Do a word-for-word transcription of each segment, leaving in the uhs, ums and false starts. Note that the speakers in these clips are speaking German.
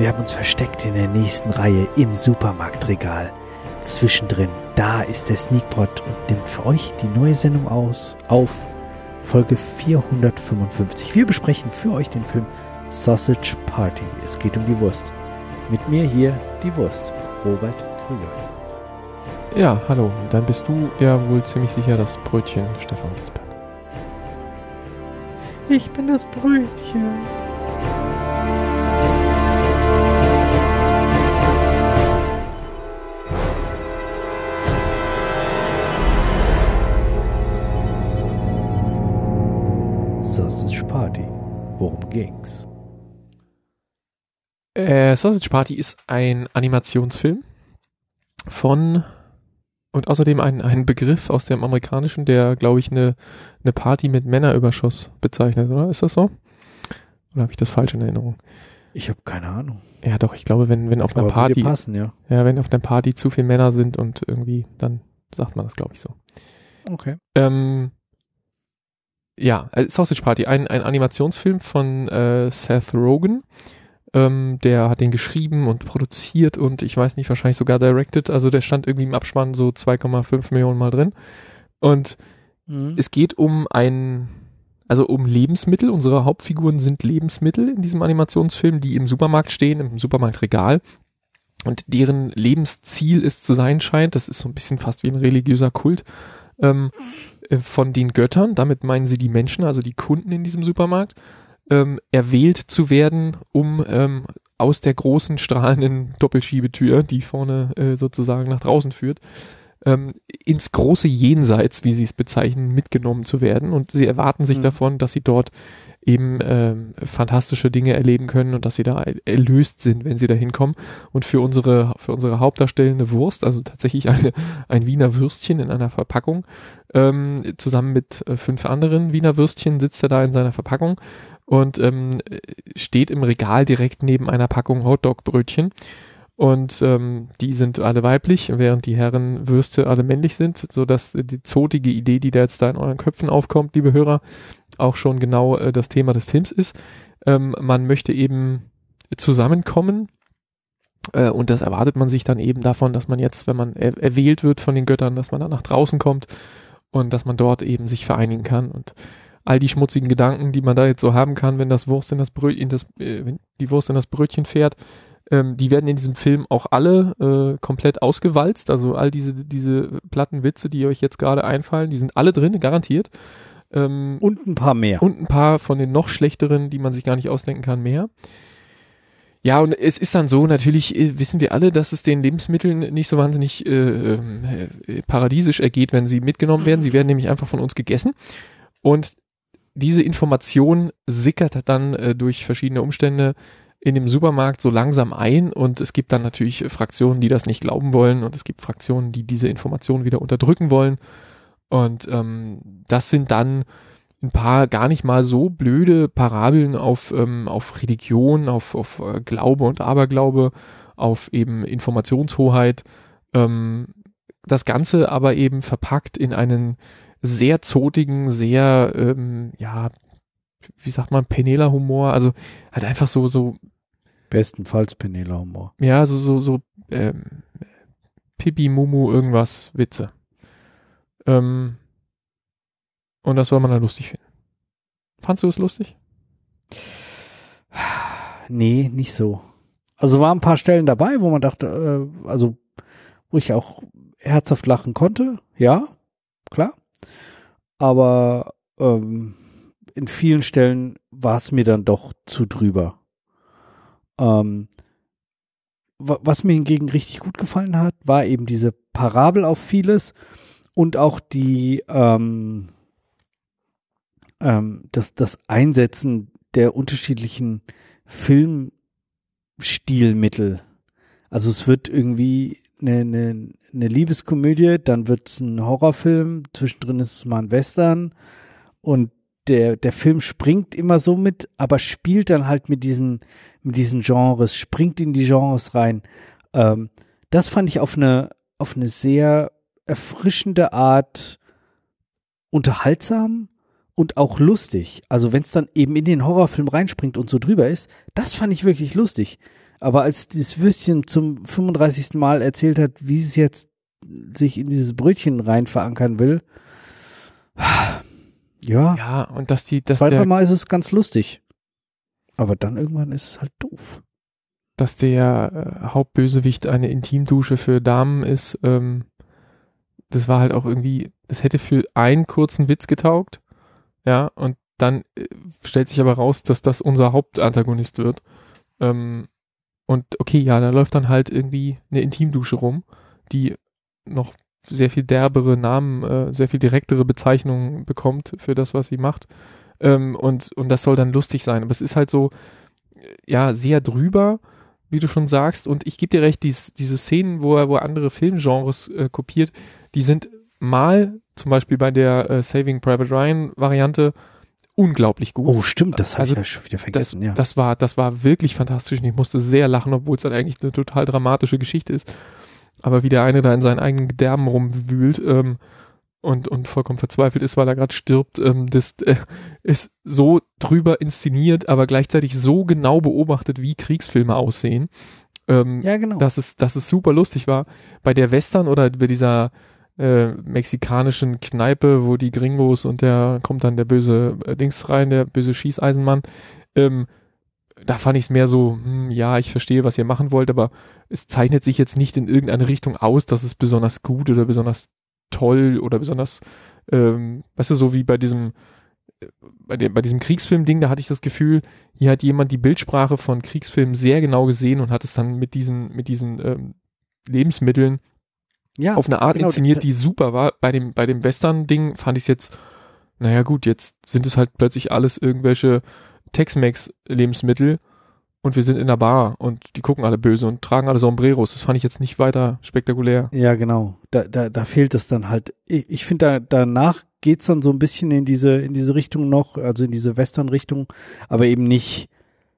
Wir haben uns versteckt in der nächsten Reihe im Supermarktregal. Zwischendrin, da ist der Sneakpot und nimmt für euch die neue Sendung aus auf Folge vierhundertfünfundfünfzig. Wir besprechen für euch den Film Sausage Party. Es geht um die Wurst. Mit mir hier die Wurst, Robert Krüger. Ja, hallo. Dann bist du ja wohl ziemlich sicher das Brötchen, Stefan Giesbert. Ich bin das Brötchen. Sausage Party. Worum ging's? Äh, Sausage Party ist ein Animationsfilm von und außerdem ein, ein Begriff aus dem Amerikanischen, der, glaube ich, eine, eine Party mit Männerüberschuss bezeichnet, oder? Ist das so? Oder habe ich das falsch in Erinnerung? Ich habe keine Ahnung. Ja, doch, ich glaube, wenn, wenn auf einer Aber Party würde passen, ja. Ja, wenn auf einer Party zu viele Männer sind und irgendwie, dann sagt man das, glaube ich, so. Okay. Ähm, ja, äh, Sausage Party, ein, ein Animationsfilm von äh, Seth Rogen. Ähm, der hat den geschrieben und produziert und ich weiß nicht, wahrscheinlich sogar directed. Also der stand irgendwie im Abspann so zwei Komma fünf Millionen Mal drin. Und mhm. es geht um ein, also um Lebensmittel. Unsere Hauptfiguren sind Lebensmittel in diesem Animationsfilm, die im Supermarkt stehen, im Supermarktregal. Und deren Lebensziel es zu sein scheint, das ist so ein bisschen fast wie ein religiöser Kult, ähm, äh, von den Göttern. Damit meinen sie die Menschen, also die Kunden in diesem Supermarkt. Ähm, erwählt zu werden, um ähm, aus der großen strahlenden Doppelschiebetür, die vorne äh, sozusagen nach draußen führt, ähm, ins große Jenseits, wie sie es bezeichnen, mitgenommen zu werden. Und sie erwarten sich mhm. davon, dass sie dort eben ähm, fantastische Dinge erleben können und dass sie da erlöst sind, wenn sie da hinkommen. Und für unsere für unsere hauptdarstellende Wurst, also tatsächlich eine ein Wiener Würstchen in einer Verpackung, ähm, zusammen mit äh, fünf anderen Wiener Würstchen sitzt er da in seiner Verpackung und ähm, steht im Regal direkt neben einer Packung Hotdog-Brötchen. Und ähm, die sind alle weiblich, während die Herren Würste alle männlich sind, sodass die zotige Idee, die da jetzt da in euren Köpfen aufkommt, liebe Hörer, auch schon genau äh, das Thema des Films ist. Ähm, man möchte eben zusammenkommen äh, und das erwartet man sich dann eben davon, dass man jetzt, wenn man er- erwählt wird von den Göttern, dass man dann nach draußen kommt und dass man dort eben sich vereinigen kann und all die schmutzigen Gedanken, die man da jetzt so haben kann, wenn das Wurst in das Brötchen, das, äh, wenn die Wurst in das Brötchen fährt, ähm, die werden in diesem Film auch alle äh, komplett ausgewalzt. Also all diese diese platten Witze, die euch jetzt gerade einfallen, die sind alle drin, garantiert. Ähm, und ein paar mehr. Und ein paar von den noch schlechteren, die man sich gar nicht ausdenken kann, mehr. Ja, und es ist dann so, natürlich äh, wissen wir alle, dass es den Lebensmitteln nicht so wahnsinnig äh, äh, paradiesisch ergeht, wenn sie mitgenommen werden. Sie werden nämlich einfach von uns gegessen. Und diese Information sickert dann äh, durch verschiedene Umstände in dem Supermarkt so langsam ein und es gibt dann natürlich Fraktionen, die das nicht glauben wollen und es gibt Fraktionen, die diese Information wieder unterdrücken wollen und ähm, das sind dann ein paar gar nicht mal so blöde Parabeln auf ähm, auf Religion, auf, auf äh, Glaube und Aberglaube, auf eben Informationshoheit, ähm, das Ganze aber eben verpackt in einen sehr zotigen, sehr, ähm, ja, wie sagt man, Penela-Humor, also halt einfach so, so. Bestenfalls Penela-Humor. Ja, so, so, so, ähm, Pipi, Mumu, irgendwas, Witze. Ähm, und das soll man dann lustig finden. Fandst du es lustig? Nee, nicht so. Also waren ein paar Stellen dabei, wo man dachte, äh, also, wo ich auch herzhaft lachen konnte, ja, klar. Aber ähm, in vielen Stellen war es mir dann doch zu drüber. Ähm, w- was mir hingegen richtig gut gefallen hat, war eben diese Parabel auf vieles und auch die ähm, ähm, das, das Einsetzen der unterschiedlichen Filmstilmittel. Also es wird irgendwie eine, eine, eine Liebeskomödie, dann wird es ein Horrorfilm, zwischendrin ist es mal ein Western und der, der Film springt immer so mit, aber spielt dann halt mit diesen, mit diesen Genres, springt in die Genres rein. Ähm, das fand ich auf eine, auf eine sehr erfrischende Art unterhaltsam und auch lustig. Also wenn es dann eben in den Horrorfilm reinspringt und so drüber ist, das fand ich wirklich lustig. Aber als dieses Würstchen zum fünfunddreißigsten Mal erzählt hat, wie es jetzt sich in dieses Brötchen rein verankern will, ja, Ja, und dass die, dass zwei, der, dreimal ist es ganz lustig. Aber dann irgendwann ist es halt doof. dass der äh, Hauptbösewicht eine Intimdusche für Damen ist, ähm, das war halt auch irgendwie, das hätte für einen kurzen Witz getaugt, ja, und dann äh, stellt sich aber raus, dass das unser Hauptantagonist wird. Ähm, und okay, ja, da läuft dann halt irgendwie eine Intimdusche rum, die noch sehr viel derbere Namen, äh, sehr viel direktere Bezeichnungen bekommt für das, was sie macht. Ähm, und, und das soll dann lustig sein. Aber es ist halt so, äh, ja, sehr drüber, wie du schon sagst. Und ich gebe dir recht, dies, diese Szenen, wo er, wo er andere Filmgenres äh, kopiert, die sind mal, zum Beispiel bei der äh, Saving Private Ryan Variante, unglaublich gut. Oh, stimmt, das habe Also ich ja schon wieder Das, vergessen, ja. das war, das war wirklich fantastisch und ich musste sehr lachen, obwohl es dann eigentlich eine total dramatische Geschichte ist. Aber wie der eine da in seinen eigenen Gedärmen rumwühlt ähm, und, und vollkommen verzweifelt ist, weil er gerade stirbt, ähm, das äh, ist so drüber inszeniert, aber gleichzeitig so genau beobachtet, wie Kriegsfilme aussehen, ähm, Ja, genau. dass es, dass es super lustig war. Bei der Western oder bei dieser äh, mexikanischen Kneipe, wo die Gringos und der kommt dann der böse äh, Dings rein, der böse Schießeisenmann, ähm, da fand ich es mehr so, hm, ja, ich verstehe, was ihr machen wollt, aber es zeichnet sich jetzt nicht in irgendeine Richtung aus, dass es besonders gut oder besonders toll oder besonders, ähm, weißt du, so wie bei diesem, äh, bei, dem, bei diesem Kriegsfilm-Ding, da hatte ich das Gefühl, hier hat jemand die Bildsprache von Kriegsfilmen sehr genau gesehen und hat es dann mit diesen, mit diesen ähm, Lebensmitteln Ja, auf eine Art genau, inszeniert, da- die super war. Bei dem, bei dem Western-Ding fand ich es jetzt, naja gut, jetzt sind es halt plötzlich alles irgendwelche Tex-Mex-Lebensmittel und wir sind in der Bar und die gucken alle böse und tragen alle Sombreros. Das fand ich jetzt nicht weiter spektakulär. Ja, genau. Da, da, da fehlt es dann halt. Ich, ich finde, da, danach geht's dann so ein bisschen in diese, in diese Richtung noch, also in diese Western-Richtung, aber eben nicht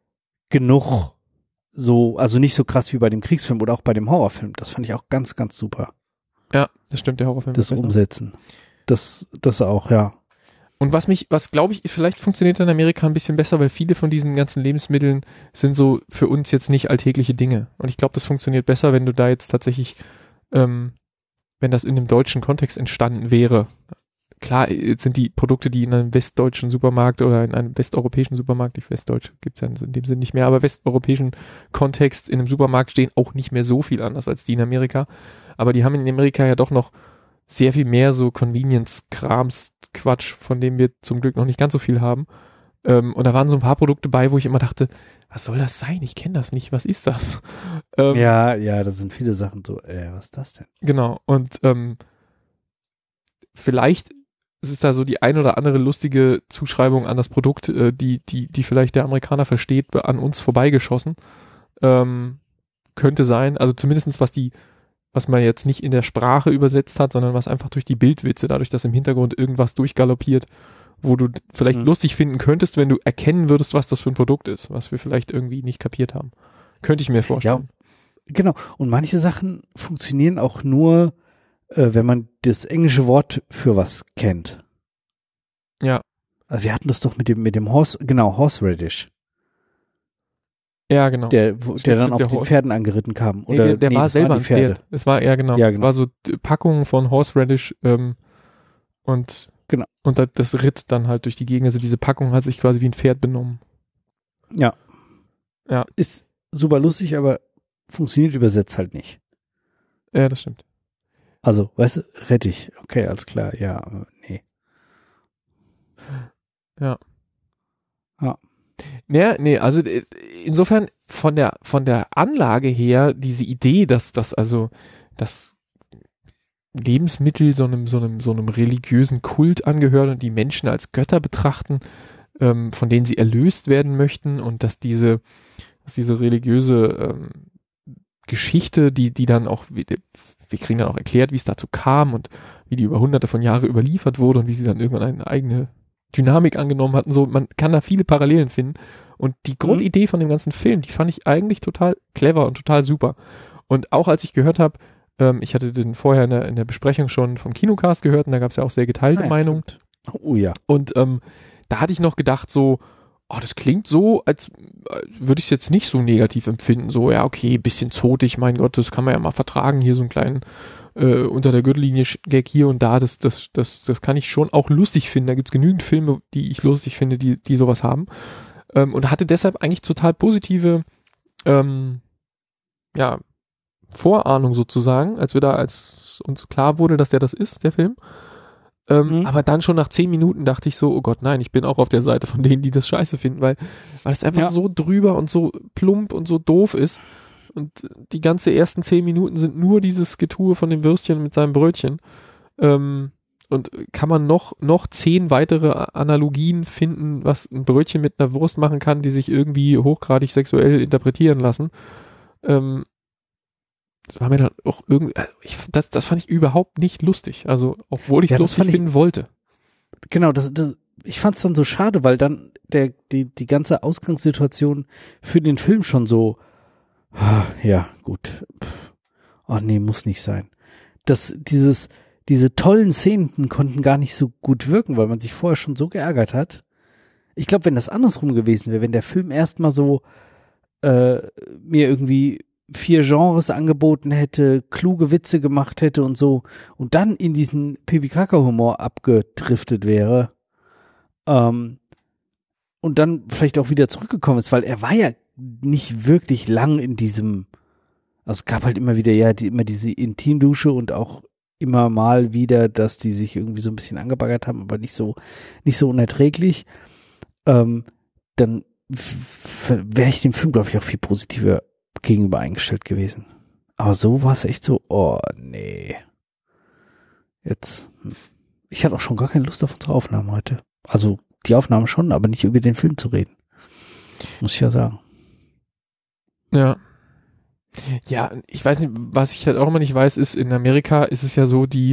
genug so, also nicht so krass wie bei dem Kriegsfilm oder auch bei dem Horrorfilm. Das fand ich auch ganz, ganz super. Ja, das stimmt, der Horrorfilm. Das ist besser. Umsetzen. Das, das auch, ja. Und was mich, was glaube ich, vielleicht funktioniert in Amerika ein bisschen besser, weil viele von diesen ganzen Lebensmitteln sind so für uns jetzt nicht alltägliche Dinge. Und ich glaube, das funktioniert besser, wenn du da jetzt tatsächlich, ähm, wenn das in einem deutschen Kontext entstanden wäre. Klar, jetzt sind die Produkte, die in einem westdeutschen Supermarkt oder in einem westeuropäischen Supermarkt, nicht westdeutsch, gibt's ja in dem Sinn nicht mehr, aber westeuropäischen Kontext in einem Supermarkt stehen auch nicht mehr so viel anders als die in Amerika. Aber die haben in Amerika ja doch noch sehr viel mehr so Convenience-Krams, Quatsch, von dem wir zum Glück noch nicht ganz so viel haben. Ähm, und da waren so ein paar Produkte bei, wo ich immer dachte, was soll das sein? Ich kenne das nicht. Was ist das? Ähm, Ja, ja, das sind viele Sachen so, äh, was ist das denn? Genau. Und ähm, vielleicht ist da so die ein oder andere lustige Zuschreibung an das Produkt, äh, die, die, die vielleicht der Amerikaner versteht, an uns vorbeigeschossen. Ähm, könnte sein. Also zumindestens was die was man jetzt nicht in der Sprache übersetzt hat, sondern was einfach durch die Bildwitze, dadurch, dass im Hintergrund irgendwas durchgaloppiert, wo du vielleicht Mhm. lustig finden könntest, wenn du erkennen würdest, was das für ein Produkt ist, was wir vielleicht irgendwie nicht kapiert haben. Könnte ich mir vorstellen. Genau. Und manche Sachen funktionieren auch nur, äh, wenn man das englische Wort für was kennt. Ja. Also wir hatten das doch mit dem, mit dem Horse, genau, Horseradish, Ja, genau. der, wo, Stimmt, der dann stimmt, auf der den Hor- Pferden angeritten kam. Nee, Oder, der der nee, war das selber waren ein die Pferde. Pferd. Es war, ja genau, Ja, es genau. war so d- Packungen von Horseradish ähm, und, Genau. und das, das ritt dann halt durch die Gegend. Also diese Packung hat sich quasi wie ein Pferd benommen. Ja. Ja. Ist super lustig, aber funktioniert übersetzt halt nicht. Ja, das stimmt. Also, weißt du, Rettich, okay, alles klar, ja, aber nee. Ja. Ja. Nee, nee, also äh, insofern von der von der Anlage her diese Idee, dass das also das Lebensmittel so einem so einem so einem religiösen Kult angehören und die Menschen als Götter betrachten, ähm, von denen sie erlöst werden möchten und dass diese dass diese religiöse ähm, Geschichte, die die dann auch wir kriegen dann auch erklärt, wie es dazu kam und wie die über hunderte von Jahre überliefert wurde und wie sie dann irgendwann eine eigene Dynamik angenommen hatten, so, man kann da viele Parallelen finden und die Grundidee von dem ganzen Film, die fand ich eigentlich total clever und total super und auch als ich gehört habe, ähm, ich hatte den vorher in der, in der Besprechung schon vom Kinocast gehört und da gab es ja auch sehr geteilte Ah ja, Meinungen stimmt. Oh ja. und ähm, da hatte ich noch gedacht so, oh, das klingt so, als äh, würde ich es jetzt nicht so negativ empfinden. So, ja, okay, bisschen zotig, mein Gott, das kann man ja mal vertragen. Hier so einen kleinen äh, unter der Gürtellinie Gag hier und da, das, das, das, das kann ich schon auch lustig finden. Da gibt's genügend Filme, die ich lustig finde, die, die sowas haben. Ähm, und hatte deshalb eigentlich total positive, ähm, ja, Vorahnung sozusagen, als wir da, als uns klar wurde, dass der das ist, der Film. Ähm, Mhm. aber dann schon nach zehn Minuten dachte ich so, oh Gott, nein, ich bin auch auf der Seite von denen, die das scheiße finden, weil, weil es einfach Ja. so drüber und so plump und so doof ist. Und die ganze ersten zehn Minuten sind nur dieses Getue von dem Würstchen mit seinem Brötchen. Ähm, und kann man noch, noch zehn weitere Analogien finden, was ein Brötchen mit einer Wurst machen kann, die sich irgendwie hochgradig sexuell interpretieren lassen. Ähm, das war mir dann auch irgendwie, also ich, das, das fand ich überhaupt nicht lustig. Also, obwohl ich es Ja, das lustig fand ich- finden wollte. Genau, das, das, ich fand es dann so schade, weil dann der, die, die ganze Ausgangssituation für den Film schon so, ah, ja, gut, pff, oh nee, muss nicht sein. Das, dieses, diese tollen Szenen konnten gar nicht so gut wirken, weil man sich vorher schon so geärgert hat. Ich glaube, wenn das andersrum gewesen wäre, wenn der Film erstmal so äh, mir irgendwie vier Genres angeboten hätte, kluge Witze gemacht hätte und so und dann in diesen Pipi-Kaka-Humor abgedriftet wäre ähm, und dann vielleicht auch wieder zurückgekommen ist, weil er war ja nicht wirklich lang in diesem, also es gab halt immer wieder ja die, immer diese Intimdusche und auch immer mal wieder, dass die sich irgendwie so ein bisschen angebaggert haben, aber nicht so nicht so unerträglich. Ähm, dann wäre ich dem Film, glaube ich, auch viel positiver gegenüber eingestellt gewesen. Aber so war es echt so, oh nee. Jetzt, hm. Ich hatte auch schon gar keine Lust auf unsere Aufnahmen heute. Also die Aufnahmen schon, aber nicht über den Film zu reden. Muss ich ja sagen. Ja. Ja, ich weiß nicht, was ich halt auch immer nicht weiß, ist, in Amerika ist es ja so, die,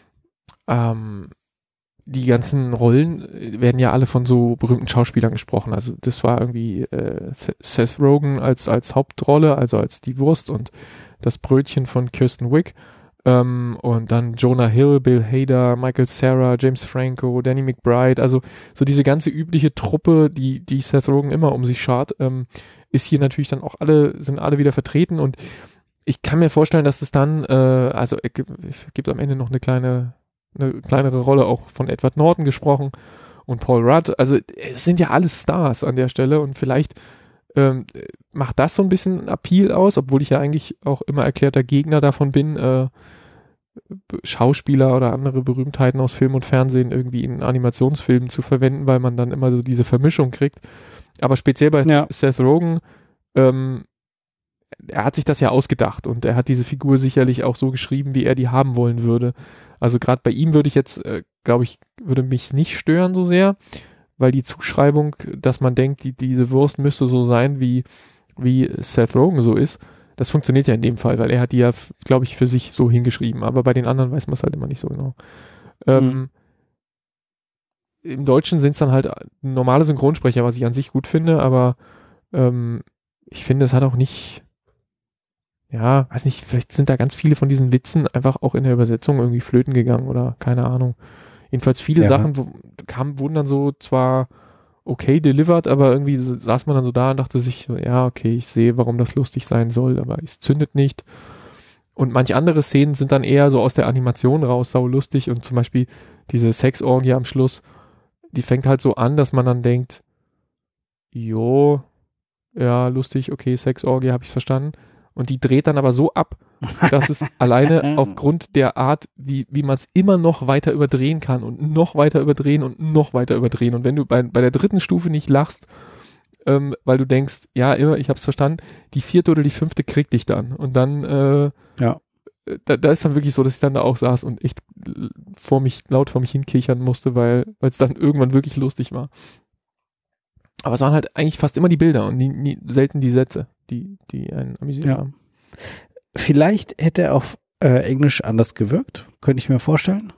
ähm, die ganzen Rollen werden ja alle von so berühmten Schauspielern gesprochen. Also das war irgendwie äh, Seth Rogen als, als Hauptrolle, also als die Wurst und das Brötchen von Kirsten Wiig. Ähm, und dann Jonah Hill, Bill Hader, Michael Cera, James Franco, Danny McBride, also so diese ganze übliche Truppe, die, die Seth Rogen immer um sich schart, ähm, ist hier natürlich dann auch alle, sind alle wieder vertreten und ich kann mir vorstellen, dass es dann, äh, also es gibt, es gibt am Ende noch eine kleine, eine kleinere Rolle auch von Edward Norton gesprochen und Paul Rudd, also es sind ja alles Stars an der Stelle und vielleicht ähm, macht das so ein bisschen Appeal aus, obwohl ich ja eigentlich auch immer erklärter Gegner davon bin, äh, Schauspieler oder andere Berühmtheiten aus Film und Fernsehen irgendwie in Animationsfilmen zu verwenden, weil man dann immer so diese Vermischung kriegt. Aber speziell bei Ja. Seth Rogen, ähm, er hat sich das ja ausgedacht und er hat diese Figur sicherlich auch so geschrieben, wie er die haben wollen würde. Also gerade bei ihm würde ich jetzt, äh, glaube ich, würde mich nicht stören so sehr, weil die Zuschreibung, dass man denkt, die, diese Wurst müsste so sein, wie, wie Seth Rogen so ist, das funktioniert ja in dem Fall, weil er hat die ja, glaube ich, für sich so hingeschrieben. Aber bei den anderen weiß man es halt immer nicht so genau. Ähm, Mhm. Im Deutschen sind es dann halt normale Synchronsprecher, was ich an sich gut finde, aber ähm, ich finde, es hat auch nicht, ja, weiß nicht, vielleicht sind da ganz viele von diesen Witzen einfach auch in der Übersetzung irgendwie flöten gegangen oder keine Ahnung. Jedenfalls viele Ja. Sachen wo, kamen, wurden dann so zwar okay delivered, aber irgendwie saß man dann so da und dachte sich, so, ja, okay, ich sehe, warum das lustig sein soll, aber es zündet nicht. Und manche andere Szenen sind dann eher so aus der Animation raus, sau lustig und zum Beispiel diese Sexorgie am Schluss, die fängt halt so an, dass man dann denkt, jo, ja, lustig, okay, Sexorgie, habe ich verstanden. Und die dreht dann aber so ab, dass es alleine aufgrund der Art, wie, wie man es immer noch weiter überdrehen kann und noch weiter überdrehen und noch weiter überdrehen. Und wenn du bei, bei der dritten Stufe nicht lachst, ähm, weil du denkst, ja, immer, ich hab's verstanden, die vierte oder die fünfte kriegt dich dann. Und dann, äh, Ja. da, da ist dann wirklich so, dass ich dann da auch saß und echt vor mich, laut vor mich hinkichern musste, weil es dann irgendwann wirklich lustig war. Aber es waren halt eigentlich fast immer die Bilder und nie, nie, selten die Sätze, die, die einen amüsiert Ja. haben. Vielleicht hätte er auf äh, Englisch anders gewirkt, könnte ich mir vorstellen.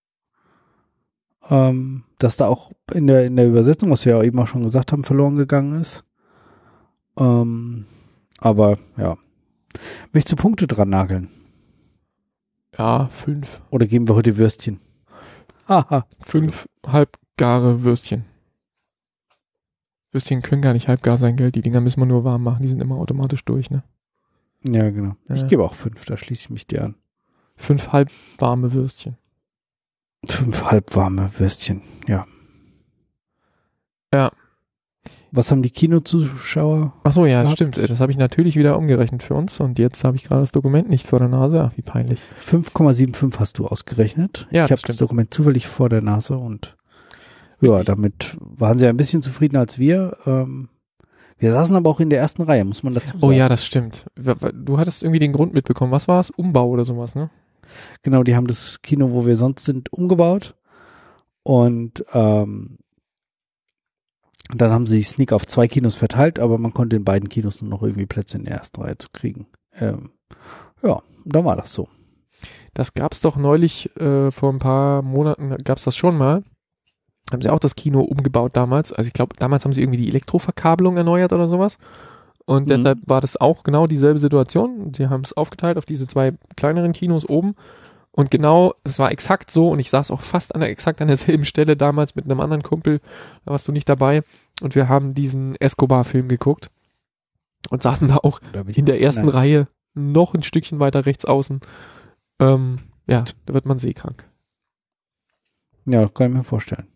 Ähm, dass da auch in der, in der Übersetzung, was wir ja eben auch schon gesagt haben, verloren gegangen ist. Ähm, aber ja. Möchtest du Punkte dran nageln? Ja, fünf. Oder geben wir heute Würstchen? Haha. Fünf halbgare Würstchen. Würstchen können gar nicht halbgar sein, gell? Die Dinger müssen wir nur warm machen, die sind immer automatisch durch, ne? Ja, genau. Ja. Ich gebe auch fünf, da schließe ich mich dir an. Fünf halb warme Würstchen. Fünf halbwarme Würstchen, ja. Ja. Was haben die Kinozuschauer? Ach so, ja, gehabt? stimmt. Das habe ich natürlich wieder umgerechnet für uns und jetzt habe ich gerade das Dokument nicht vor der Nase. Ach, wie peinlich. fünf Komma fünfundsiebzig hast du ausgerechnet. Ja, ich das habe stimmt. das Dokument zufällig vor der Nase und ja, Richtig. damit waren sie ein bisschen zufriedener als wir. Ähm, wir saßen aber auch in der ersten Reihe, muss man dazu sagen. Oh ja, das stimmt. Du hattest irgendwie den Grund mitbekommen. Was war es? Umbau oder sowas, ne? Genau, die haben das Kino, wo wir sonst sind, umgebaut und ähm, dann haben sie Sneak auf zwei Kinos verteilt, aber man konnte in beiden Kinos nur noch irgendwie Plätze in der ersten Reihe zu kriegen. Ähm, ja, da war das so. Das gab's doch neulich, äh, vor ein paar Monaten gab's das schon mal. Haben sie auch das Kino umgebaut damals. Also ich glaube, damals haben sie irgendwie die Elektroverkabelung erneuert oder sowas. Und Mhm. deshalb war das auch genau dieselbe Situation. Sie haben es aufgeteilt auf diese zwei kleineren Kinos oben. Und genau, es war exakt so. Und ich saß auch fast an der, exakt an derselben Stelle damals mit einem anderen Kumpel. Da warst du nicht dabei. Und wir haben diesen Escobar-Film geguckt. Und saßen da auch Da bin ich in der ein bisschen ersten neidisch. Reihe noch ein Stückchen weiter rechts außen. Ähm, ja, da wird man seekrank. Ja, kann ich mir vorstellen.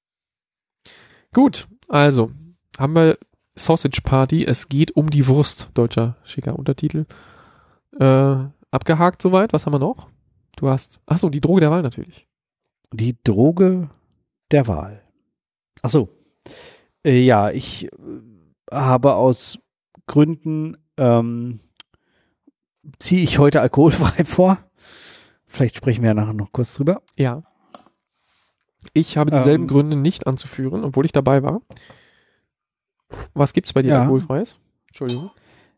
Gut, also haben wir Sausage Party, es geht um die Wurst, deutscher schicker Untertitel. Äh, abgehakt soweit, was haben wir noch? Du hast, achso, die Droge der Wahl natürlich. Die Droge der Wahl. Ach so. Äh, ja, ich äh, habe aus Gründen ähm, ziehe ich heute alkoholfrei vor. Vielleicht sprechen wir ja nachher noch kurz drüber. Ja. Ich habe dieselben Ähm. Gründe nicht anzuführen, obwohl ich dabei war. Was gibt's bei dir Ja. alkoholfreies? Entschuldigung.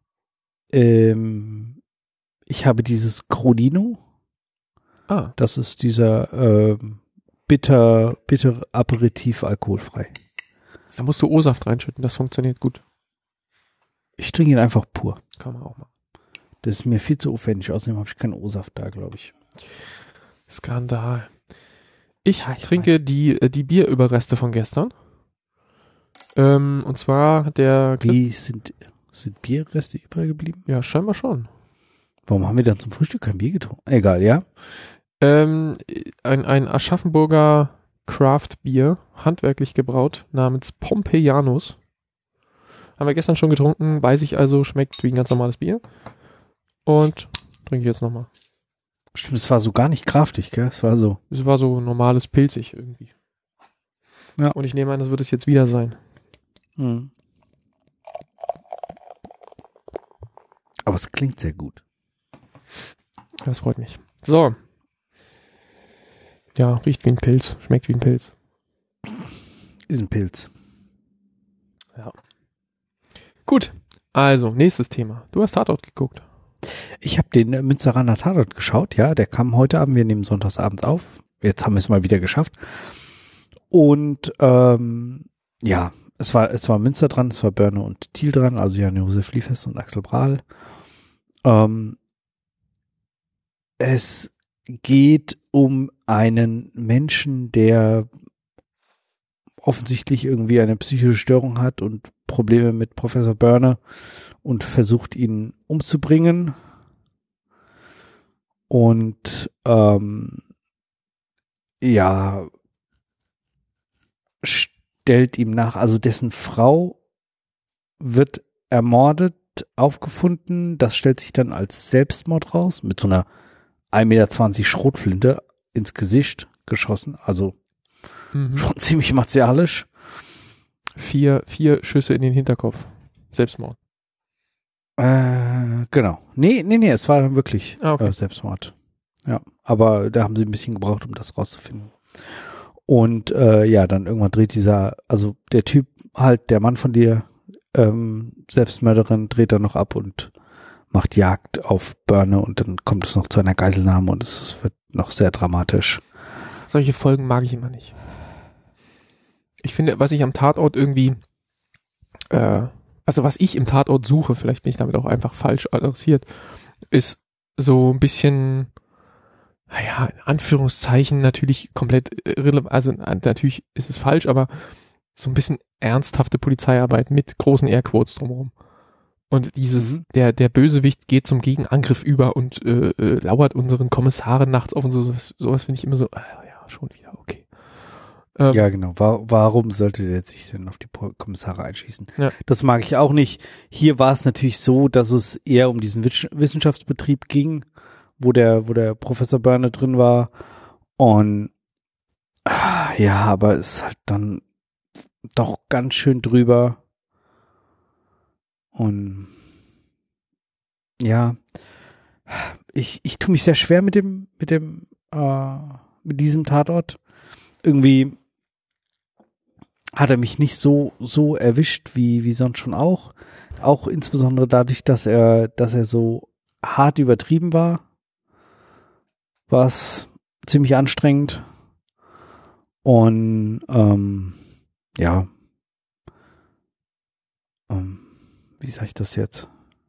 Ähm, ich habe dieses Crodino. Ah, Das ist dieser ähm, bitter, bitter Aperitif alkoholfrei. da musst du O-Saft reinschütten, das funktioniert gut. Ich trinke ihn einfach pur. Kann man auch mal. Das ist mir viel zu aufwendig. Außerdem habe ich keinen O-Saft da, glaube ich. Skandal. Ich, Ja, ich trinke die, äh, die Bierüberreste von gestern. Ähm, und zwar hat der Cliff, Wie sind, sind Bierreste übrig geblieben? ja, scheinbar schon. Warum haben wir dann zum Frühstück kein Bier getrunken? Egal, ja. Ähm, ein, ein Aschaffenburger Craft-Bier, handwerklich gebraut, namens Pompeianus. Haben wir gestern schon getrunken, weiß ich also, schmeckt wie ein ganz normales Bier. Und trinke ich jetzt nochmal. Stimmt, es war so gar nicht kraftig, gell? Es war so. Es war so normales Pilzig irgendwie. Ja. Und ich nehme an, das wird es jetzt wieder sein. Mhm. Aber es klingt sehr gut. Das freut mich. So. Ja, riecht wie ein Pilz, schmeckt wie ein Pilz. Ist ein Pilz. Ja. Gut, also nächstes Thema. Du hast Tatort geguckt. Ich habe den äh, Münsteraner Tatort geschaut, ja, der kam heute Abend, wir nehmen sonntagsabends auf. Jetzt haben wir es mal wieder geschafft. Und ähm, ja, es war es war Münster dran, es war Börne und Thiel dran, also Jan-Josef Liefers und Axel Brahl. Ähm, es geht um einen Menschen, der offensichtlich irgendwie eine psychische Störung hat und Probleme mit Professor Börne und versucht ihn umzubringen. Und ähm, ja, stellt ihm nach, also dessen Frau wird ermordet, aufgefunden, das stellt sich dann als Selbstmord raus, mit so einer ein Meter zwanzig Schrotflinte ins Gesicht geschossen, also Mhm. schon ziemlich martialisch. Vier, vier Schüsse in den Hinterkopf. Selbstmord. Äh, genau. Nee, nee, nee, es war dann wirklich Ah, okay. äh, Selbstmord. Ja, aber da haben sie ein bisschen gebraucht, um das rauszufinden. Und äh, ja, dann irgendwann dreht dieser, also der Typ halt, der Mann von dir, ähm, Selbstmörderin, dreht dann noch ab und macht Jagd auf Börne und dann kommt es noch zu einer Geiselnahme und es wird noch sehr dramatisch. Solche Folgen mag ich immer nicht. Ich finde, was ich am Tatort irgendwie, äh, also was ich im Tatort suche, vielleicht bin ich damit auch einfach falsch adressiert, ist so ein bisschen, naja, in Anführungszeichen natürlich komplett irrelevant, also natürlich ist es falsch, aber so ein bisschen ernsthafte Polizeiarbeit mit großen Airquotes drumherum. Und dieses, Mhm. der, der Bösewicht geht zum Gegenangriff über und äh, äh, lauert unseren Kommissaren nachts auf und so, sowas, sowas finde ich immer so, ah, ja, schon wieder, okay. Ähm, Ja, genau. Wa- warum sollte der sich denn auf die Po- Kommissare einschießen? Ja. Das mag ich auch nicht. Hier war es natürlich so, dass es eher um diesen Wiss- Wissenschaftsbetrieb ging, wo der, wo der Professor Byrne drin war. Und ah, ja, aber es ist halt dann doch ganz schön drüber. Und ja, ich, ich tue mich sehr schwer mit dem, mit dem, äh, mit diesem Tatort. Irgendwie hat er mich nicht so, so erwischt wie, wie sonst schon auch. Auch insbesondere dadurch, dass er, dass er so hart übertrieben war. War es ziemlich anstrengend. Und, ähm, ja, ähm, wie sage ich das jetzt?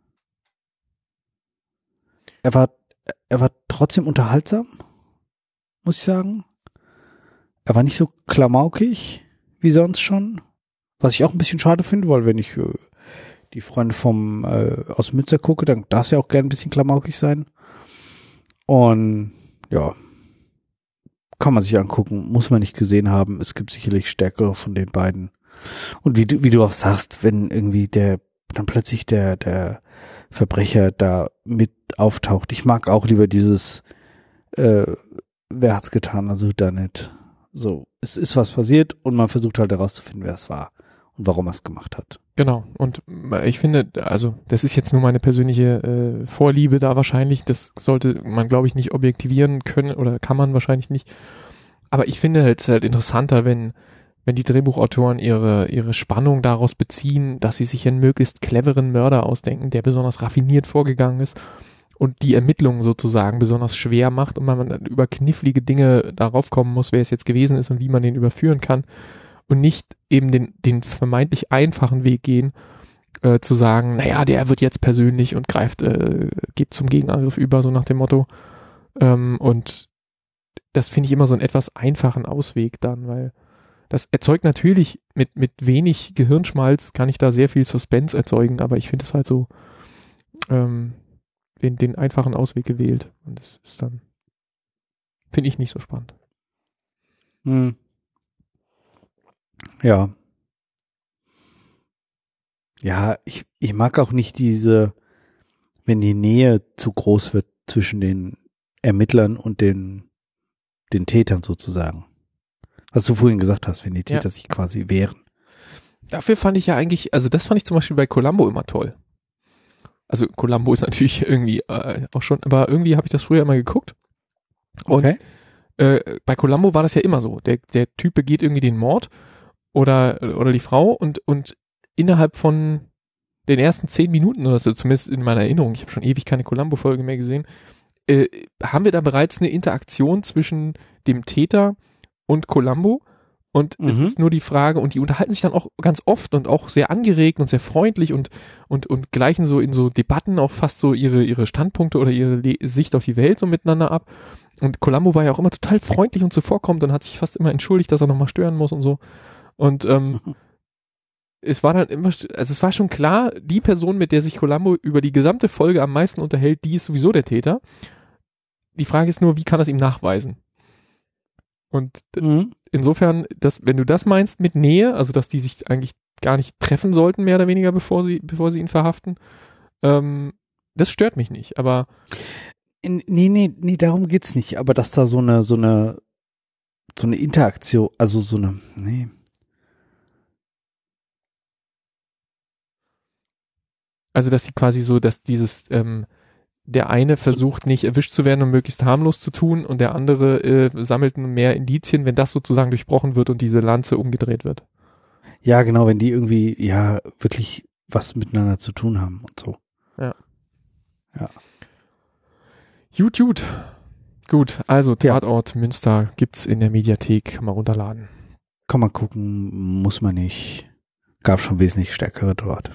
Er war, er war trotzdem unterhaltsam, muss ich sagen. Er war nicht so klamaukig wie sonst schon. Was ich auch ein bisschen schade finde, weil wenn ich äh, die Freunde vom äh, aus Münster gucke, dann darf es ja auch gerne ein bisschen klamaukig sein. Und ja, kann man sich angucken, muss man nicht gesehen haben. Es gibt sicherlich stärkere von den beiden. Und wie du, wie du auch sagst, wenn irgendwie der, dann plötzlich der, der Verbrecher da mit auftaucht. Ich mag auch lieber dieses, äh, wer hat's getan, also da nicht. So, es ist was passiert und man versucht halt herauszufinden, wer es war und warum er es gemacht hat. Genau. Und ich finde, also das ist jetzt nur meine persönliche äh, Vorliebe da wahrscheinlich. Das sollte man, glaube ich, nicht objektivieren können oder kann man wahrscheinlich nicht. Aber ich finde es halt interessanter, wenn wenn die Drehbuchautoren ihre ihre Spannung daraus beziehen, dass sie sich einen möglichst cleveren Mörder ausdenken, der besonders raffiniert vorgegangen ist und die Ermittlungen sozusagen besonders schwer macht und man dann über knifflige Dinge darauf kommen muss, wer es jetzt gewesen ist und wie man den überführen kann und nicht eben den den vermeintlich einfachen Weg gehen, äh, zu sagen, naja, der wird jetzt persönlich und greift, äh, geht zum Gegenangriff über, so nach dem Motto. Ähm, und das finde ich immer so einen etwas einfachen Ausweg dann, weil das erzeugt natürlich mit, mit wenig Gehirnschmalz kann ich da sehr viel Suspense erzeugen, aber ich finde es halt so ähm, den, den einfachen Ausweg gewählt. Und das ist dann, finde ich nicht so spannend. Hm. Ja. Ja, ich, ich mag auch nicht diese, wenn die Nähe zu groß wird zwischen den Ermittlern und den, den Tätern sozusagen. Was du vorhin gesagt hast, wenn die Täter Ja. sich quasi wehren. Dafür fand ich ja eigentlich, also das fand ich zum Beispiel bei Columbo immer toll. Also Columbo ist natürlich irgendwie äh, auch schon, aber irgendwie habe ich das früher immer geguckt. Und Okay. äh, bei Columbo war das ja immer so. Der, der Typ begeht irgendwie den Mord oder, oder die Frau und, und innerhalb von den ersten zehn Minuten oder so, zumindest in meiner Erinnerung, ich habe schon ewig keine Columbo-Folge mehr gesehen, äh, haben wir da bereits eine Interaktion zwischen dem Täter und Columbo und mhm. es ist nur die Frage, und die unterhalten sich dann auch ganz oft und auch sehr angeregt und sehr freundlich und, und, und gleichen so in so Debatten auch fast so ihre, ihre Standpunkte oder ihre Le- Sicht auf die Welt so miteinander ab. Und Columbo war ja auch immer total freundlich und zuvorkommend und hat sich fast immer entschuldigt, dass er nochmal stören muss und so. Und ähm, es war dann immer, also es war schon klar, die Person, mit der sich Columbo über die gesamte Folge am meisten unterhält, die ist sowieso der Täter. Die Frage ist nur, wie kann er es ihm nachweisen? Und mhm. insofern, das, wenn du das meinst mit Nähe, also dass die sich eigentlich gar nicht treffen sollten, mehr oder weniger, bevor sie, bevor sie ihn verhaften, ähm, das stört mich nicht, aber nee, nee, nee, darum geht's nicht, aber dass da so eine, so eine, so eine Interaktion, also so eine, nee. Also, dass sie quasi so, dass dieses, ähm, der eine versucht nicht erwischt zu werden und möglichst harmlos zu tun und der andere äh, sammelt mehr Indizien, wenn das sozusagen durchbrochen wird und diese Lanze umgedreht wird. Ja, genau, wenn die irgendwie, ja, wirklich was miteinander zu tun haben und so. Ja. Ja. Gut, gut. Gut, also Tatort ja. Münster gibt's in der Mediathek, kann man runterladen. Kann man gucken, muss man nicht. Gab schon wesentlich stärkere dort.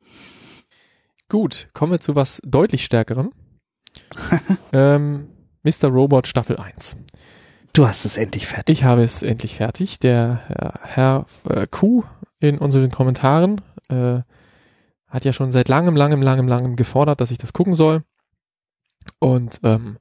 Gut, kommen wir zu was deutlich Stärkerem. ähm, Mister Robot Staffel eins. Du hast es endlich fertig. Ich habe es endlich fertig. Der äh, Herr äh, Q in unseren Kommentaren. Äh, hat ja schon seit langem, langem, langem, langem gefordert, dass ich das gucken soll. Und ähm,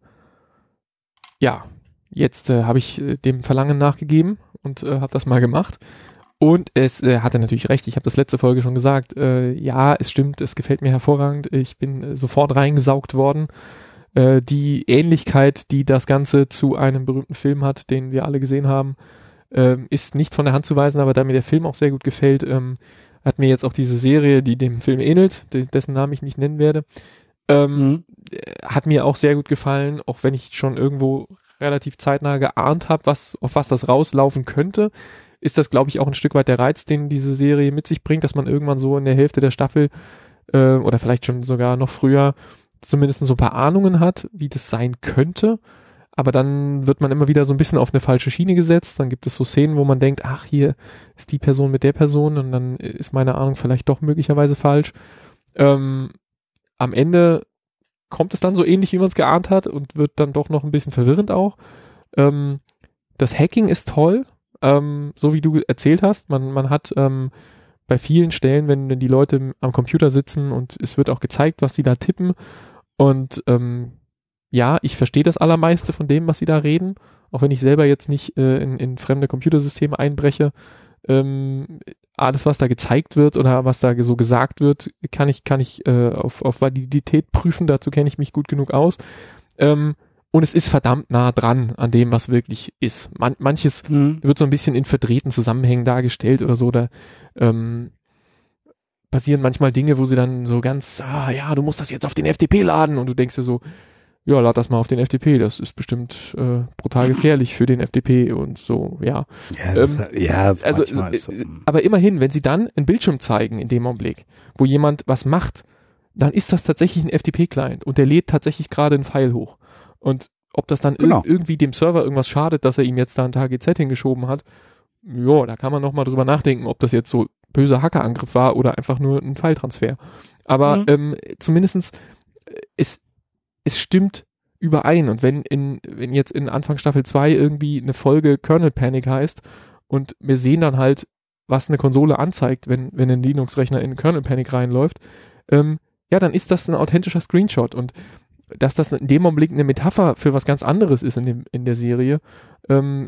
ja, jetzt äh, habe ich äh, dem Verlangen nachgegeben und äh, habe das mal gemacht. Und es äh, hatte natürlich recht, ich habe das letzte Folge schon gesagt. Äh, ja, es stimmt, es gefällt mir hervorragend. Ich bin äh, sofort reingesaugt worden. Äh, die Ähnlichkeit, die das Ganze zu einem berühmten Film hat, den wir alle gesehen haben, äh, ist nicht von der Hand zu weisen, aber da mir der Film auch sehr gut gefällt, ähm, hat mir jetzt auch diese Serie, die dem Film ähnelt, de- dessen Namen ich nicht nennen werde, ähm, Mhm. hat mir auch sehr gut gefallen, auch wenn ich schon irgendwo relativ zeitnah geahnt habe, was, auf was das rauslaufen könnte, ist das, glaube ich, auch ein Stück weit der Reiz, den diese Serie mit sich bringt, dass man irgendwann so in der Hälfte der Staffel äh, oder vielleicht schon sogar noch früher zumindest so ein paar Ahnungen hat, wie das sein könnte. Aber dann wird man immer wieder so ein bisschen auf eine falsche Schiene gesetzt. Dann gibt es so Szenen, wo man denkt, ach, hier ist die Person mit der Person und dann ist meine Ahnung vielleicht doch möglicherweise falsch. Ähm, am Ende kommt es dann so ähnlich, wie man es geahnt hat und wird dann doch noch ein bisschen verwirrend auch. Ähm, das Hacking ist toll, ähm, so wie du erzählt hast. Man, man hat ähm, bei vielen Stellen, wenn, wenn die Leute am Computer sitzen und es wird auch gezeigt, was sie da tippen und ähm, ja, ich verstehe das Allermeiste von dem, was sie da reden, auch wenn ich selber jetzt nicht äh, in, in fremde Computersysteme einbreche. Ähm, alles, was da gezeigt wird oder was da so gesagt wird, kann ich, kann ich äh, auf, auf Validität prüfen, dazu kenne ich mich gut genug aus. Ähm, und es ist verdammt nah dran an dem, was wirklich ist. Man, manches Mhm. wird so ein bisschen in verdrehten Zusammenhängen dargestellt oder so, da ähm, passieren manchmal Dinge, wo sie dann so ganz, ah ja, du musst das jetzt auf den F T P laden und du denkst dir so, ja, lad das mal auf den F T P, das ist bestimmt äh, brutal gefährlich für den F T P und so, ja. Ja, das, Ähm, ja, das also, manchmal äh, ist so. aber immerhin, wenn sie dann einen Bildschirm zeigen in dem Augenblick, wo jemand was macht, dann ist das tatsächlich ein F T P-Client und der lädt tatsächlich gerade einen File hoch. Und ob das dann Genau. ir- irgendwie dem Server irgendwas schadet, dass er ihm jetzt da ein T G Z hingeschoben hat, ja, da kann man nochmal drüber nachdenken, ob das jetzt so böser Hackerangriff war oder einfach nur ein File-Transfer. Aber Mhm. ähm, zumindestens äh, es, es stimmt überein. Und wenn in, wenn jetzt in Anfang Staffel zwei irgendwie eine Folge Kernel Panic heißt und wir sehen dann halt, was eine Konsole anzeigt, wenn, wenn ein Linux-Rechner in Kernel Panic reinläuft, ähm, ja, dann ist das ein authentischer Screenshot. Und dass das in dem Augenblick eine Metapher für was ganz anderes ist in, dem, in der Serie, ähm,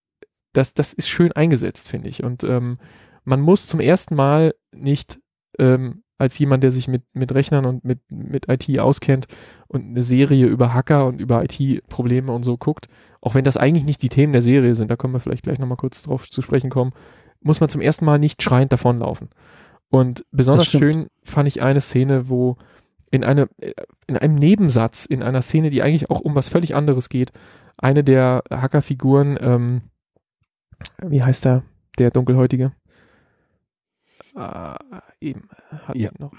das, das ist schön eingesetzt, finde ich. Und ähm, man muss zum ersten Mal nicht ähm, als jemand, der sich mit, mit Rechnern und mit, mit I T auskennt und eine Serie über Hacker und über I T-Probleme und so guckt, auch wenn das eigentlich nicht die Themen der Serie sind, da können wir vielleicht gleich nochmal kurz drauf zu sprechen kommen, muss man zum ersten Mal nicht schreiend davonlaufen. Und besonders Das stimmt. schön fand ich eine Szene, wo in, eine, in einem Nebensatz, in einer Szene, die eigentlich auch um was völlig anderes geht, eine der Hackerfiguren, ähm, wie heißt der, der Dunkelhäutige? Äh, eben, hat Ja. noch.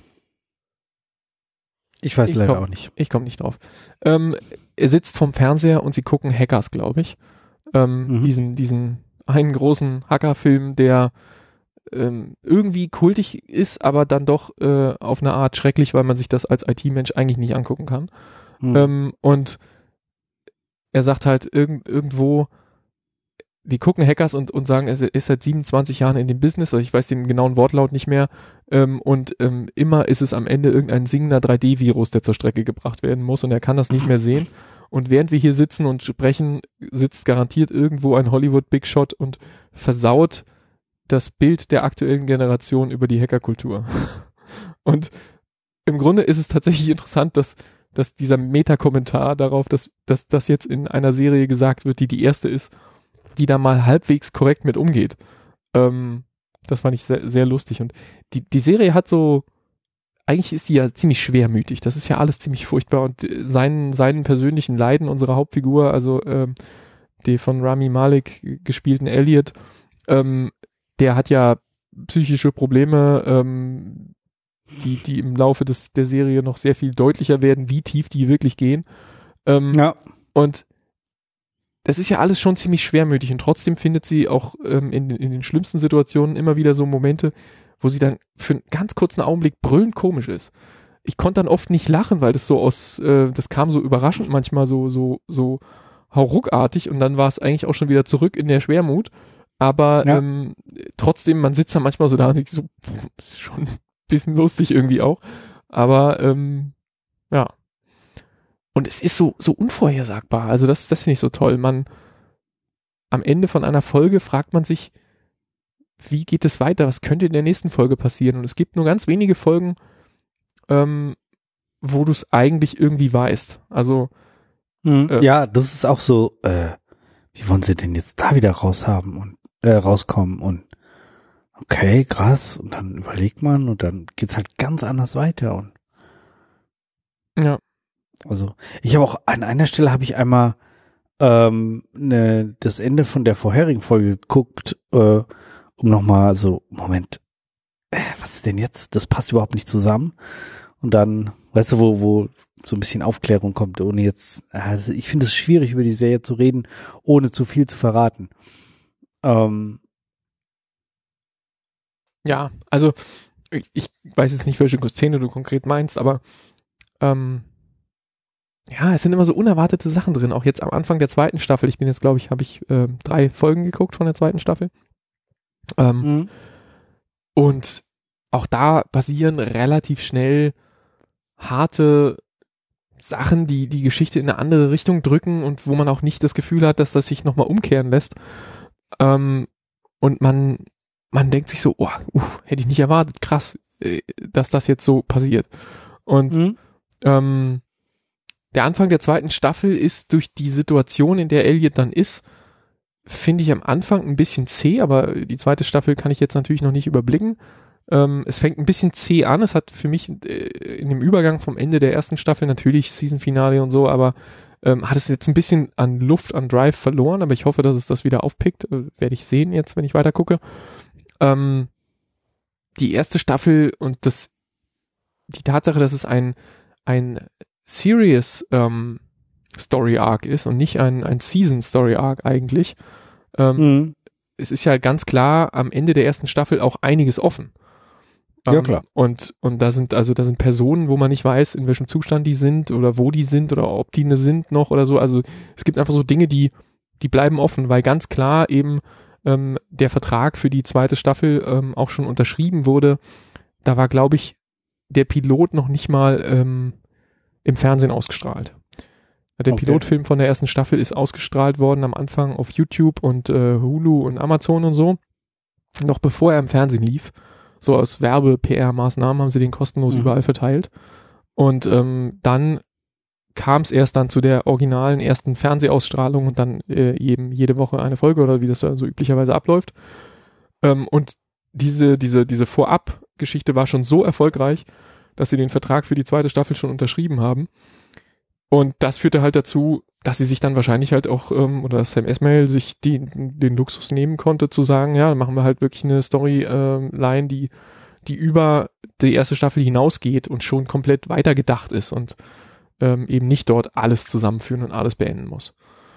Ich weiß Ich leider komm- auch nicht. Ich komme nicht drauf. Ähm, er sitzt vorm Fernseher und sie gucken Hackers, glaube ich. Ähm, Mhm. Diesen, diesen einen großen Hackerfilm, der ähm, irgendwie kultig ist, aber dann doch äh, auf eine Art schrecklich, weil man sich das als I T-Mensch eigentlich nicht angucken kann. Mhm. Ähm, und er sagt halt irgend, irgendwo, die gucken Hackers und, und sagen, er ist seit siebenundzwanzig Jahren in dem Business, also ich weiß den genauen Wortlaut nicht mehr, ähm, und ähm, immer ist es am Ende irgendein singender drei D Virus, der zur Strecke gebracht werden muss und er kann das nicht mehr sehen. Und während wir hier sitzen und sprechen, sitzt garantiert irgendwo ein Hollywood Big Shot und versaut das Bild der aktuellen Generation über die Hackerkultur. Und im Grunde ist es tatsächlich interessant, dass, dass dieser Meta-Kommentar darauf, dass, dass das jetzt in einer Serie gesagt wird, die die erste ist, die da mal halbwegs korrekt mit umgeht. Ähm, das fand ich sehr, sehr lustig. Und die, die Serie hat so, eigentlich ist sie ja ziemlich schwermütig. Das ist ja alles ziemlich furchtbar. Und äh, seinen, seinen persönlichen Leiden unserer Hauptfigur, also ähm, die von Rami Malek gespielten Elliot, ähm, der hat ja psychische Probleme, ähm, die, die im Laufe des, der Serie noch sehr viel deutlicher werden, wie tief die wirklich gehen. Ähm, Ja. Und das ist ja alles schon ziemlich schwermütig und trotzdem findet sie auch ähm, in, in den schlimmsten Situationen immer wieder so Momente, wo sie dann für einen ganz kurzen Augenblick brüllend komisch ist. Ich konnte dann oft nicht lachen, weil das so aus, äh, das kam so überraschend manchmal so, so, so hauruckartig und dann war es eigentlich auch schon wieder zurück in der Schwermut. Aber Ja. ähm, trotzdem, man sitzt da manchmal so da und denkt so, pff, ist schon ein bisschen lustig irgendwie auch. Aber ähm, ja. Und es ist so so unvorhersagbar. Also das, das finde ich so toll. Man am Ende von einer Folge fragt man sich, wie geht es weiter? Was könnte in der nächsten Folge passieren? Und es gibt nur ganz wenige Folgen, ähm, wo du es eigentlich irgendwie weißt. Also Mhm. äh, Ja, das ist auch so, äh, wie wollen sie denn jetzt da wieder raushaben und äh, rauskommen und okay, krass. Und dann überlegt man und dann geht's halt ganz anders weiter. Und ja, also ich habe auch an einer Stelle habe ich einmal ähm, ne, das Ende von der vorherigen Folge geguckt, äh, um nochmal so, Moment, äh, was ist denn jetzt? Das passt überhaupt nicht zusammen. Und dann, weißt du, wo, wo so ein bisschen Aufklärung kommt, ohne jetzt, also ich finde es schwierig, über die Serie zu reden, ohne zu viel zu verraten. Ähm, ja, also ich, ich weiß jetzt nicht, welche Szene du konkret meinst, aber ähm, ja, es sind immer so unerwartete Sachen drin. Auch jetzt am Anfang der zweiten Staffel. Ich bin jetzt, glaube ich, habe ich äh, drei Folgen geguckt von der zweiten Staffel. Ähm, mhm. und auch da passieren relativ schnell harte Sachen, die die Geschichte in eine andere Richtung drücken und wo man auch nicht das Gefühl hat, dass das sich nochmal umkehren lässt. Ähm, und man, man denkt sich so, oh, uh, hätte ich nicht erwartet, krass, äh, dass das jetzt so passiert. Und Mhm. ähm, der Anfang der zweiten Staffel ist durch die Situation, in der Elliot dann ist, finde ich am Anfang ein bisschen zäh, aber die zweite Staffel kann ich jetzt natürlich noch nicht überblicken. Ähm, es fängt ein bisschen zäh an. Es hat für mich äh, in dem Übergang vom Ende der ersten Staffel natürlich Season-Finale und so, aber ähm, hat es jetzt ein bisschen an Luft, an Drive verloren, aber ich hoffe, dass es das wieder aufpickt. Äh, werde ich sehen jetzt, wenn ich weiter gucke. Ähm, die erste Staffel und das, die Tatsache, dass es ein, ein Serious ähm, Story Arc ist und nicht ein, ein Season Story Arc eigentlich. Ähm, Mhm. Es ist ja ganz klar am Ende der ersten Staffel auch einiges offen. Ja, Ähm, klar. Und, und da sind, also da sind Personen, wo man nicht weiß, in welchem Zustand die sind oder wo die sind oder ob die eine sind noch oder so. Also es gibt einfach so Dinge, die, die bleiben offen, weil ganz klar eben ähm, der Vertrag für die zweite Staffel ähm, auch schon unterschrieben wurde. Da war, glaube ich, der Pilot noch nicht mal ähm, im Fernsehen ausgestrahlt. Der Okay. Pilotfilm von der ersten Staffel ist ausgestrahlt worden am Anfang auf YouTube und äh, Hulu und Amazon und so. Noch bevor er im Fernsehen lief. So aus Werbe-P R-Maßnahmen haben sie den kostenlos Mhm. überall verteilt. Und ähm, dann kam es erst dann zu der originalen ersten Fernsehausstrahlung und dann äh, jedem, jede Woche eine Folge oder wie das so üblicherweise abläuft. Ähm, und diese, diese, diese Vorab-Geschichte war schon so erfolgreich, dass sie den Vertrag für die zweite Staffel schon unterschrieben haben. Und das führte halt dazu, dass sie sich dann wahrscheinlich halt auch, ähm, oder dass Sam Esmail sich die, den Luxus nehmen konnte, zu sagen, ja, dann machen wir halt wirklich eine Storyline, ähm, die, die über die erste Staffel hinausgeht und schon komplett weitergedacht ist und ähm, eben nicht dort alles zusammenführen und alles beenden muss.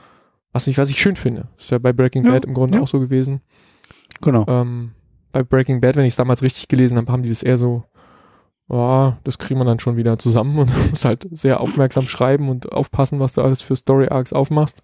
Was ich, was ich schön finde. Ist ja bei Breaking Ja, Bad im Grunde ja. auch so gewesen. Genau. Ähm, bei Breaking Bad, wenn ich es damals richtig gelesen habe, haben die das eher so, ja, das kriegen wir dann schon wieder zusammen und du musst halt sehr aufmerksam schreiben und aufpassen, was du alles für Story Arcs aufmachst.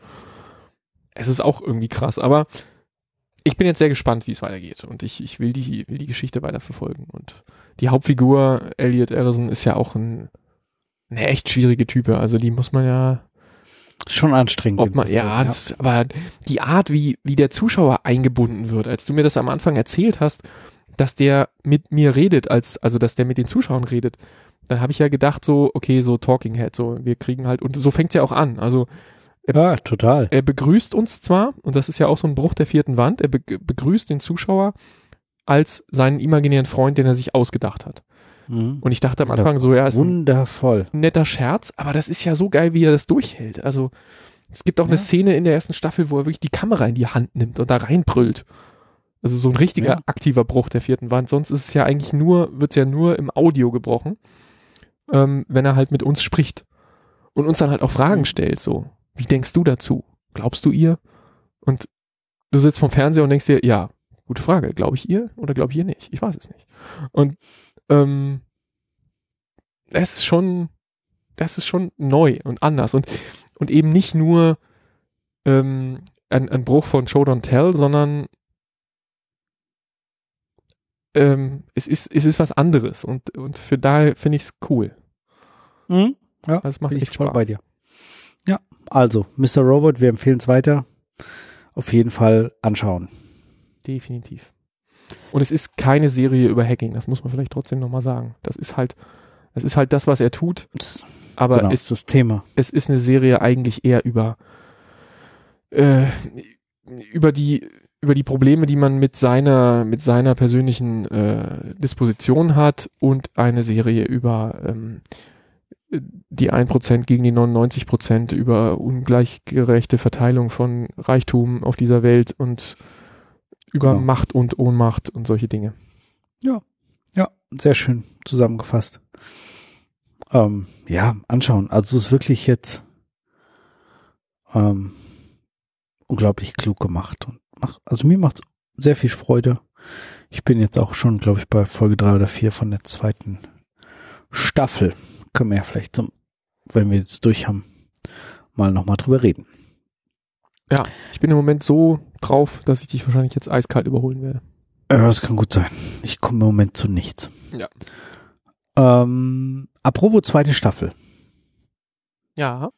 Es ist auch irgendwie krass, aber ich bin jetzt sehr gespannt, wie es weitergeht und ich, ich will die, will die Geschichte weiterverfolgen und die Hauptfigur, Elliot Allison, ist ja auch ein, eine echt schwierige Type, also die muss man ja, Schon anstrengend. ob man, den ja, Verfolgen, das, aber die Art, wie, wie der Zuschauer eingebunden wird, als du mir das am Anfang erzählt hast, dass der mit mir redet, als, also dass der mit den Zuschauern redet, dann habe ich ja gedacht so, okay, so Talking Head, so wir kriegen halt, und so fängt's ja auch an, also Ja, total. er begrüßt uns zwar, und das ist ja auch so ein Bruch der vierten Wand, er be begrüßt den Zuschauer als seinen imaginären Freund, den er sich ausgedacht hat. Mhm. Und ich dachte am Anfang so, ja, ist ein Wundervoll. netter Scherz, aber das ist ja so geil, wie er das durchhält. Also es gibt auch eine Ja. Szene in der ersten Staffel, wo er wirklich die Kamera in die Hand nimmt und da reinbrüllt. Also so ein richtiger Ja. aktiver Bruch der vierten Wand. Sonst ist es ja eigentlich nur, wird es ja nur im Audio gebrochen, ähm, wenn er halt mit uns spricht und uns dann halt auch Fragen Mhm. stellt. So, wie denkst du dazu? Glaubst du ihr? Und du sitzt vom Fernseher und denkst dir, ja, gute Frage, glaube ich ihr oder glaube ich ihr nicht? Ich weiß es nicht. Und ähm, das ist schon, das ist schon neu und anders und und eben nicht nur ähm, ein, ein Bruch von Show Don't Tell, sondern ähm, es ist, es ist was anderes und, und für daher finde ich es cool. Mhm. Ja, das macht bin echt ich voll Spaß. bei dir. Ja, also, Mister Robot, wir empfehlen es weiter. Auf jeden Fall anschauen. Definitiv. Und es ist keine Serie über Hacking, das muss man vielleicht trotzdem nochmal sagen. Das ist halt, das ist halt das, was er tut. Das, Aber genau, es, ist das Thema. es ist eine Serie eigentlich eher über, äh, über die, über die Probleme, die man mit seiner, mit seiner persönlichen äh, Disposition hat und eine Serie über ähm, die ein Prozent gegen die neunundneunzig Prozent, über ungleichgerechte Verteilung von Reichtum auf dieser Welt und über Genau. Macht und Ohnmacht und solche Dinge. Ja, ja, sehr schön zusammengefasst. Ähm, ja, anschauen. Also es ist wirklich jetzt ähm, unglaublich klug gemacht. Und macht, also mir macht es sehr viel Freude. Ich bin jetzt auch schon, glaube ich, bei Folge drei oder vier von der zweiten Staffel. Können wir ja vielleicht, zum, wenn wir jetzt durch haben, mal nochmal drüber reden. Ja, ich bin im Moment so drauf, dass ich dich wahrscheinlich jetzt eiskalt überholen werde. Ja, das kann gut sein. Ich komme im Moment zu nichts. Ja. Ähm, apropos zweite Staffel. Ja.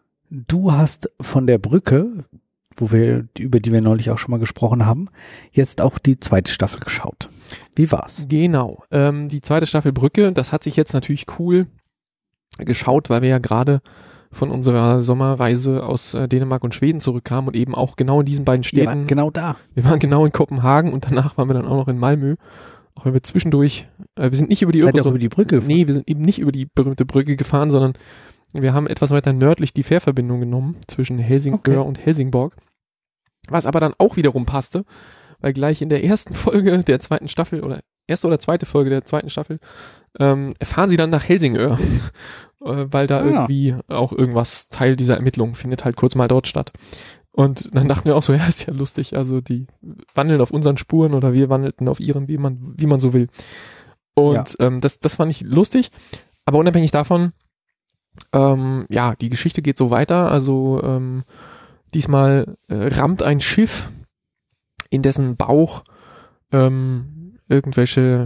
Du hast von der Brücke, wo wir, über die wir neulich auch schon mal gesprochen haben, jetzt auch die zweite Staffel geschaut. Wie war's? Genau. Ähm, die zweite Staffel Brücke, das hat sich jetzt natürlich cool geschaut, weil wir ja gerade von unserer Sommerreise aus äh, Dänemark und Schweden zurückkamen und eben auch genau in diesen beiden Ihr wart Städten. genau da. Wir waren genau in Kopenhagen und danach waren wir dann auch noch in Malmö. Auch wenn wir zwischendurch, äh, wir sind nicht über die Seid ihr auch Öresund- über die Brücke gefahren? Nee, wir sind eben nicht über die berühmte Brücke gefahren, sondern wir haben etwas weiter nördlich die Fährverbindung genommen zwischen Helsingør Okay. und Helsingborg. Was aber dann auch wiederum passte, weil gleich in der ersten Folge der zweiten Staffel oder erste oder zweite Folge der zweiten Staffel ähm, fahren sie dann nach Helsingør, äh, weil da Ah. irgendwie auch irgendwas, Teil dieser Ermittlungen findet halt kurz mal dort statt. Und dann dachten wir auch so, ja, ist ja lustig, also die wandeln auf unseren Spuren oder wir wandelten auf ihren, wie man, wie man so will. Und ja. ähm, das, das fand ich lustig, aber unabhängig davon, ähm, ja, die Geschichte geht so weiter, also ähm, diesmal äh, rammt ein Schiff, in dessen Bauch ähm, irgendwelche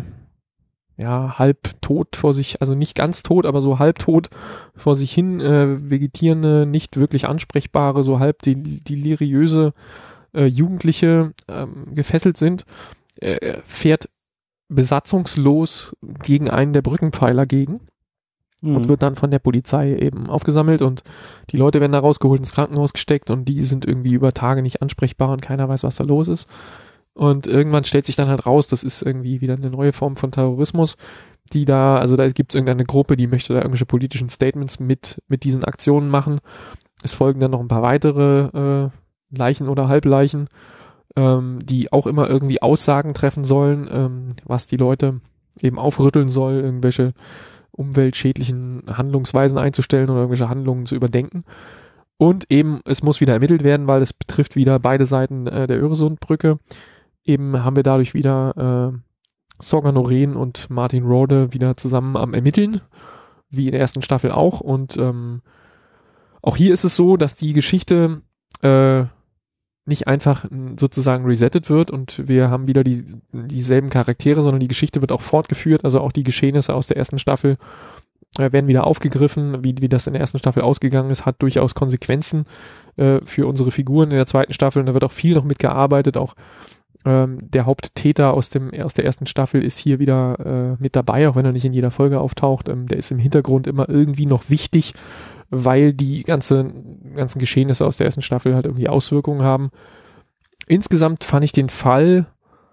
ja, halb tot vor sich, also nicht ganz tot, aber so halb tot vor sich hin äh, vegetierende, nicht wirklich ansprechbare, so halb del- deliriöse äh, Jugendliche ähm, gefesselt sind, äh, fährt besatzungslos gegen einen der Brückenpfeiler gegen Mhm. und wird dann von der Polizei eben aufgesammelt und die Leute werden da rausgeholt, ins Krankenhaus gesteckt und die sind irgendwie über Tage nicht ansprechbar und keiner weiß, was da los ist. Und irgendwann stellt sich dann halt raus, das ist irgendwie wieder eine neue Form von Terrorismus, die da, also da gibt es irgendeine Gruppe, die möchte da irgendwelche politischen Statements mit mit diesen Aktionen machen. Es folgen dann noch ein paar weitere äh, Leichen oder Halbleichen, ähm, die auch immer irgendwie Aussagen treffen sollen, ähm, was die Leute eben aufrütteln soll, irgendwelche umweltschädlichen Handlungsweisen einzustellen oder irgendwelche Handlungen zu überdenken. Und eben, es muss wieder ermittelt werden, weil es betrifft wieder beide Seiten äh, der Öresundbrücke. Eben haben wir dadurch wieder äh, Sorga Norén und Martin Rode wieder zusammen am Ermitteln, wie in der ersten Staffel auch. Und ähm, auch hier ist es so, dass die Geschichte äh, nicht einfach sozusagen resettet wird und wir haben wieder die dieselben Charaktere, sondern die Geschichte wird auch fortgeführt. Also auch die Geschehnisse aus der ersten Staffel äh, werden wieder aufgegriffen, wie, wie das in der ersten Staffel ausgegangen ist, hat durchaus Konsequenzen äh, für unsere Figuren in der zweiten Staffel und da wird auch viel noch mitgearbeitet, auch Ähm, der Haupttäter aus dem aus der ersten Staffel ist hier wieder äh, mit dabei, auch wenn er nicht in jeder Folge auftaucht. Ähm, der ist im Hintergrund immer irgendwie noch wichtig, weil die ganze, ganzen Geschehnisse aus der ersten Staffel halt irgendwie Auswirkungen haben. Insgesamt fand ich den Fall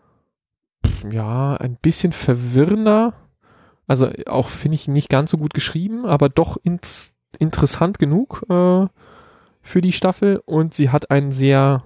ja ein bisschen verwirrender. Also auch finde ich nicht ganz so gut geschrieben, aber doch ins, interessant genug äh, für die Staffel und sie hat einen sehr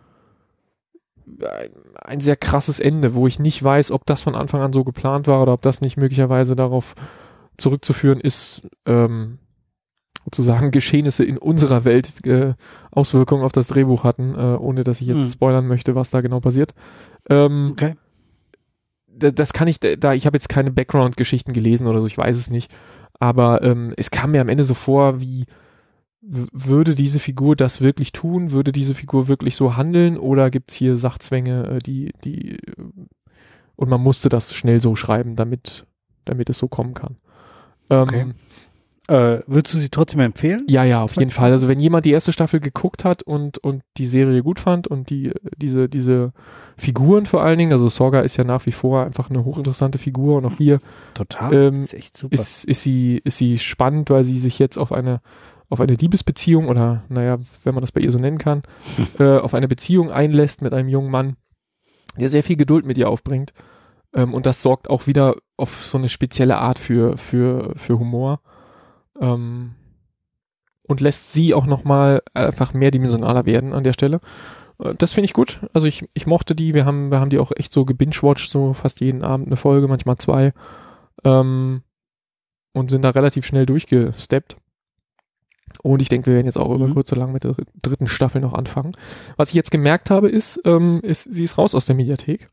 ein sehr krasses Ende, wo ich nicht weiß, ob das von Anfang an so geplant war oder ob das nicht möglicherweise darauf zurückzuführen ist, ähm, sozusagen Geschehnisse in unserer Welt äh, Auswirkungen auf das Drehbuch hatten, äh, ohne dass ich jetzt Hm. spoilern möchte, was da genau passiert. Ähm, Okay. da, das kann ich, da ich habe jetzt keine Background-Geschichten gelesen oder so, ich weiß es nicht, aber ähm, es kam mir am Ende so vor, wie w- würde diese Figur das wirklich tun? Würde diese Figur wirklich so handeln? Oder gibt's hier Sachzwänge, äh, die, die äh, und man musste das schnell so schreiben, damit, damit es so kommen kann. Ähm, Okay. Äh, würdest du sie trotzdem empfehlen? Ja, ja, auf jeden Fall. Also wenn jemand die erste Staffel geguckt hat und, und die Serie gut fand und die, diese, diese Figuren vor allen Dingen, also Sorga ist ja nach wie vor einfach eine hochinteressante Figur und auch hier Total. ähm, ist echt super. ist, ist sie, ist sie spannend, weil sie sich jetzt auf eine, auf eine Liebesbeziehung oder, naja, wenn man das bei ihr so nennen kann, äh, auf eine Beziehung einlässt mit einem jungen Mann, der sehr viel Geduld mit ihr aufbringt. Ähm, und das sorgt auch wieder auf so eine spezielle Art für, für, für Humor. Ähm, und lässt sie auch nochmal einfach mehrdimensionaler werden an der Stelle. Äh, das finde ich gut. Also ich, ich mochte die. Wir haben, wir haben die auch echt so gebingewatcht, so fast jeden Abend eine Folge, manchmal zwei. Ähm, und sind da relativ schnell durchgesteppt. Und ich denke, wir werden jetzt auch mhm. über kurz oder lang mit der dritten Staffel noch anfangen. Was ich jetzt gemerkt habe, ist, ähm, ist sie ist raus aus der Mediathek.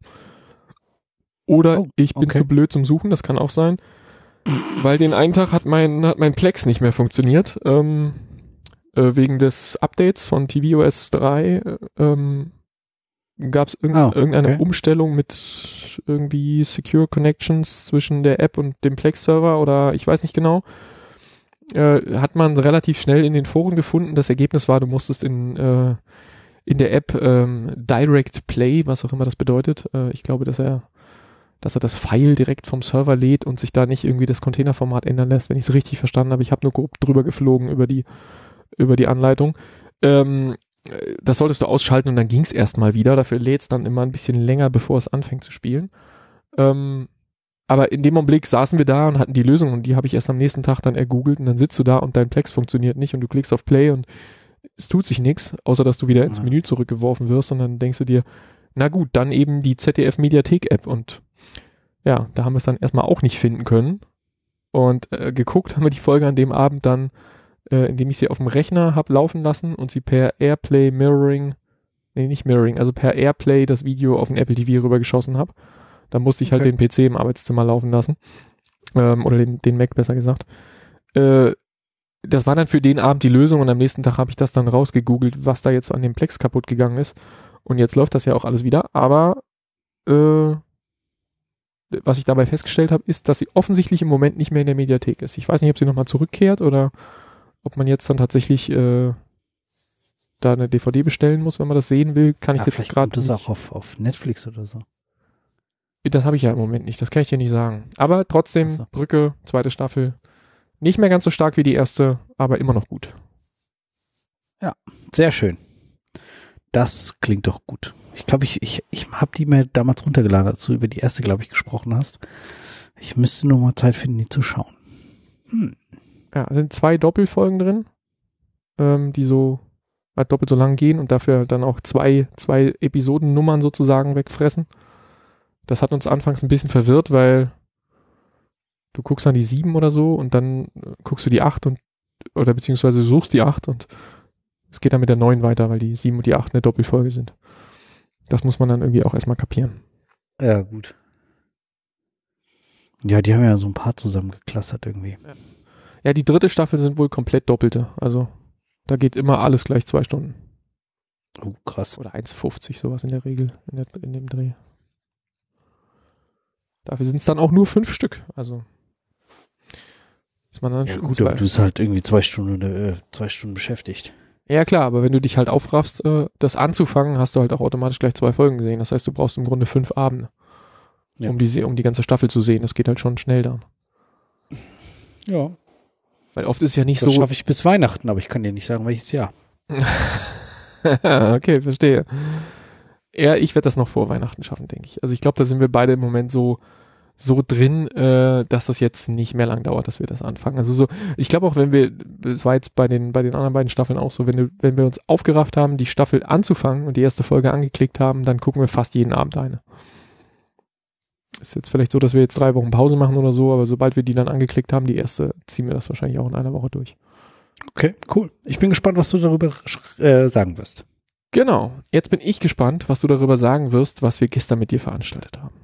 Oder oh, ich bin okay. zu blöd zum Suchen, das kann auch sein. Weil den einen Tag hat mein, hat mein Plex nicht mehr funktioniert. Ähm, äh, wegen des Updates von tvOS drei ähm, gab es irg- oh, irgendeine okay. Umstellung mit irgendwie Secure Connections zwischen der App und dem Plex-Server oder ich weiß nicht genau. Äh, hat man relativ schnell in den Foren gefunden. Das Ergebnis war, du musstest in, äh, in der App ähm, Direct Play, was auch immer das bedeutet. Äh, ich glaube, dass er dass er das File direkt vom Server lädt und sich da nicht irgendwie das Containerformat ändern lässt, wenn ich es richtig verstanden habe. Ich habe nur grob drüber geflogen über die, über die Anleitung. Ähm, das solltest du ausschalten und dann ging es erstmal wieder. Dafür lädt es dann immer ein bisschen länger, bevor es anfängt zu spielen. Ähm, aber in dem Augenblick saßen wir da und hatten die Lösung und die habe ich erst am nächsten Tag dann ergoogelt und dann sitzt du da und dein Plex funktioniert nicht und du klickst auf Play und es tut sich nichts, außer dass du wieder ins Menü zurückgeworfen wirst und dann denkst du dir, na gut, dann eben die Z D F-Mediathek-App und ja, da haben wir es dann erstmal auch nicht finden können. Und äh, geguckt haben wir die Folge an dem Abend dann, äh, indem ich sie auf dem Rechner habe laufen lassen und sie per Airplay Mirroring, nee, nicht Mirroring, also per Airplay das Video auf den Apple T V rübergeschossen habe. Da musste ich halt Okay. den P C im Arbeitszimmer laufen lassen. Ähm, oder den, den Mac besser gesagt. Äh, das war dann für den Abend die Lösung und am nächsten Tag habe ich das dann rausgegoogelt, was da jetzt an dem Plex kaputt gegangen ist. Und jetzt läuft das ja auch alles wieder, aber äh, was ich dabei festgestellt habe, ist, dass sie offensichtlich im Moment nicht mehr in der Mediathek ist. Ich weiß nicht, ob sie nochmal zurückkehrt oder ob man jetzt dann tatsächlich äh, da eine D V D bestellen muss, wenn man das sehen will. Kann ich ja, jetzt vielleicht gerade kommt es nicht. auch auf, auf Netflix oder so. Das habe ich ja im Moment nicht, das kann ich dir nicht sagen. Aber trotzdem, Ach so. Brücke, zweite Staffel, nicht mehr ganz so stark wie die erste, aber immer noch gut. Sehr schön. Das klingt doch gut. Ich glaube, ich, ich, ich habe die mir damals runtergeladen, als du über die erste, glaube ich, gesprochen hast. Ich müsste nur mal Zeit finden, die zu schauen. Hm. Ja, es sind zwei Doppelfolgen drin, ähm, die so halt doppelt so lang gehen und dafür dann auch zwei, zwei Episodennummern sozusagen wegfressen. Das hat uns anfangs ein bisschen verwirrt, weil du guckst dann die sieben oder so und dann guckst du die acht und oder beziehungsweise suchst die acht und es geht dann mit der neun weiter, weil die sieben und die acht eine Doppelfolge sind. Das muss man dann irgendwie auch erstmal kapieren. Ja, gut. Ja, die haben ja so ein paar zusammengeklustert irgendwie. Ja, die dritte Staffel sind wohl komplett doppelte. Also da geht immer alles gleich zwei Stunden. Oh, krass. Oder eins fünfzig, sowas in der Regel in, der, in dem Dreh. Dafür sind es dann auch nur fünf Stück. Also ist man dann Ja, schon gut, zwei. aber du bist halt irgendwie zwei Stunden, äh, zwei Stunden beschäftigt. Ja klar, aber wenn du dich halt aufraffst, äh, das anzufangen, hast du halt auch automatisch gleich zwei Folgen gesehen. Das heißt, du brauchst im Grunde fünf Abende, Ja. um, die, um die ganze Staffel zu sehen. Das geht halt schon schnell dann. Ja. Weil oft ist ja nicht Das so... schaffe ich bis Weihnachten, aber ich kann dir nicht sagen, welches Jahr. Okay, verstehe. Ja, ich werde das noch vor Weihnachten schaffen, denke ich. Also ich glaube, da sind wir beide im Moment so so drin, äh, dass das jetzt nicht mehr lang dauert, dass wir das anfangen. Also so, ich glaube auch, wenn wir, das war jetzt bei den bei den anderen beiden Staffeln auch so, wenn du, wenn wir uns aufgerafft haben, die Staffel anzufangen und die erste Folge angeklickt haben, dann gucken wir fast jeden Abend eine. Ist jetzt vielleicht so, dass wir jetzt drei Wochen Pause machen oder so, aber sobald wir die dann angeklickt haben, die erste, ziehen wir das wahrscheinlich auch in einer Woche durch. Okay, cool. Ich bin gespannt, was du darüber äh, sagen wirst. Genau. Jetzt bin ich gespannt, was du darüber sagen wirst, was wir gestern mit dir veranstaltet haben.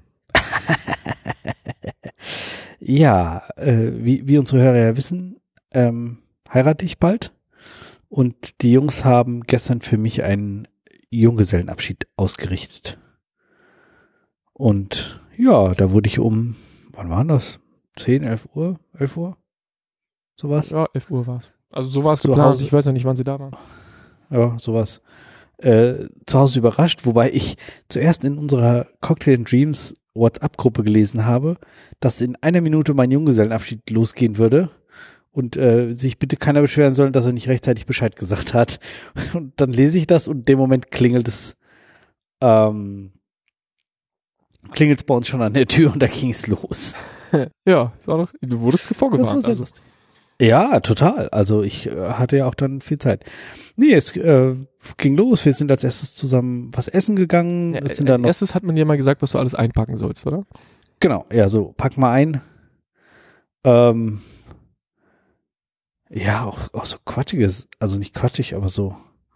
Ja, äh, wie, wie unsere Hörer ja wissen, ähm, heirate ich bald. Und die Jungs haben gestern für mich einen Junggesellenabschied ausgerichtet. Und ja, da wurde ich um, wann war das? zehn, elf Uhr? elf Uhr? Sowas? Ja, elf Uhr war es. Also so war es Zu geplant. Hause. Ich weiß ja nicht, wann sie da waren. Ja, sowas. Äh, zu Hause überrascht, wobei ich zuerst in unserer Cocktail and Dreams WhatsApp-Gruppe gelesen habe, dass in einer Minute mein Junggesellenabschied losgehen würde und äh, sich bitte keiner beschweren soll, dass er nicht rechtzeitig Bescheid gesagt hat. Und dann lese ich das und in dem Moment klingelt es ähm, klingelt es bei uns schon an der Tür und da ging es los. Ja, das war doch, du wurdest vorgewarnt. Also. Ja, total. Also ich äh, hatte ja auch dann viel Zeit. Nee, es äh, ging los. Wir sind als erstes zusammen was essen gegangen. Ja, es sind dann als erstes hat man dir mal gesagt, was du alles einpacken sollst, oder? Genau, ja, so, pack mal ein. Ähm, ja, auch, auch so quatschiges, also nicht quatschig, aber so.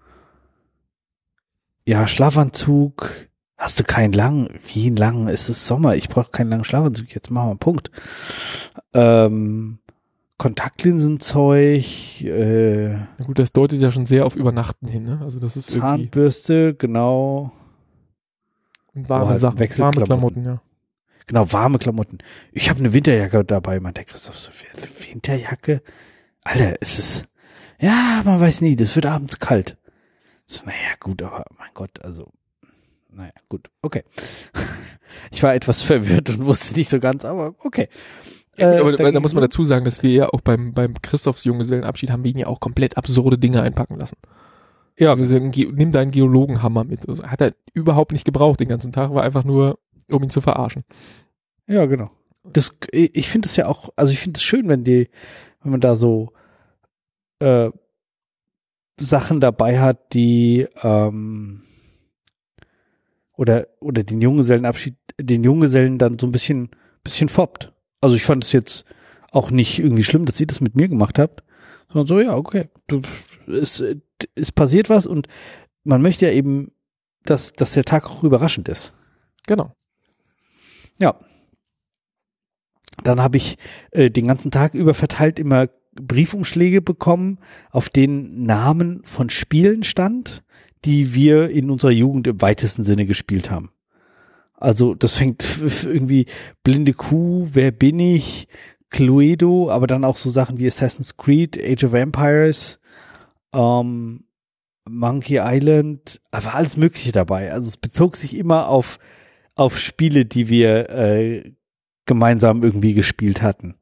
Ja, Schlafanzug. Hast du keinen langen? Wie einen langen? Es ist Sommer, ich brauche keinen langen Schlafanzug. Jetzt machen wir einen Punkt. Ähm, Kontaktlinsenzeug, äh, Na gut, das deutet ja schon sehr auf Übernachten hin, ne? Also das ist Zahnbürste, genau. irgendwie warme halt Sachen, Wechselklamotten. warme Klamotten, ja. Genau, warme Klamotten. Ich habe eine Winterjacke dabei, meint der Christoph. So, Winterjacke? Alter, es ist, ja, man weiß nie, das wird abends kalt. So, naja, gut, aber mein Gott, also, naja, gut, okay. Ich war etwas verwirrt und wusste nicht so ganz, aber okay. Ja, Äh, aber da da muss man dazu sagen, dass wir ja auch beim, beim Christophs Junggesellenabschied haben wir ihn ja auch komplett absurde Dinge einpacken lassen. Ja, Also, nimm deinen Geologenhammer mit. Also, hat er überhaupt nicht gebraucht den ganzen Tag, war einfach nur, um ihn zu verarschen. ja, genau. Das, ich finde es ja auch, also ich finde es schön, wenn die, wenn man da so äh, Sachen dabei hat, die ähm, oder oder den Junggesellenabschied, den Junggesellen dann so ein bisschen bisschen foppt. Also ich fand es jetzt auch nicht irgendwie schlimm, dass ihr das mit mir gemacht habt, sondern so, ja, okay, es, es passiert was und man möchte ja eben, dass, dass der Tag auch überraschend ist. Genau. Ja. Dann habe ich äh, den ganzen Tag über verteilt immer Briefumschläge bekommen, auf denen Namen von Spielen stand, die wir in unserer Jugend im weitesten Sinne gespielt haben. Also das fängt irgendwie Blinde Kuh, Wer bin ich, Cluedo, aber dann auch so Sachen wie Assassin's Creed, Age of Empires, ähm, Monkey Island, war alles Mögliche dabei. Also es bezog sich immer auf auf Spiele, die wir äh, gemeinsam irgendwie gespielt hatten.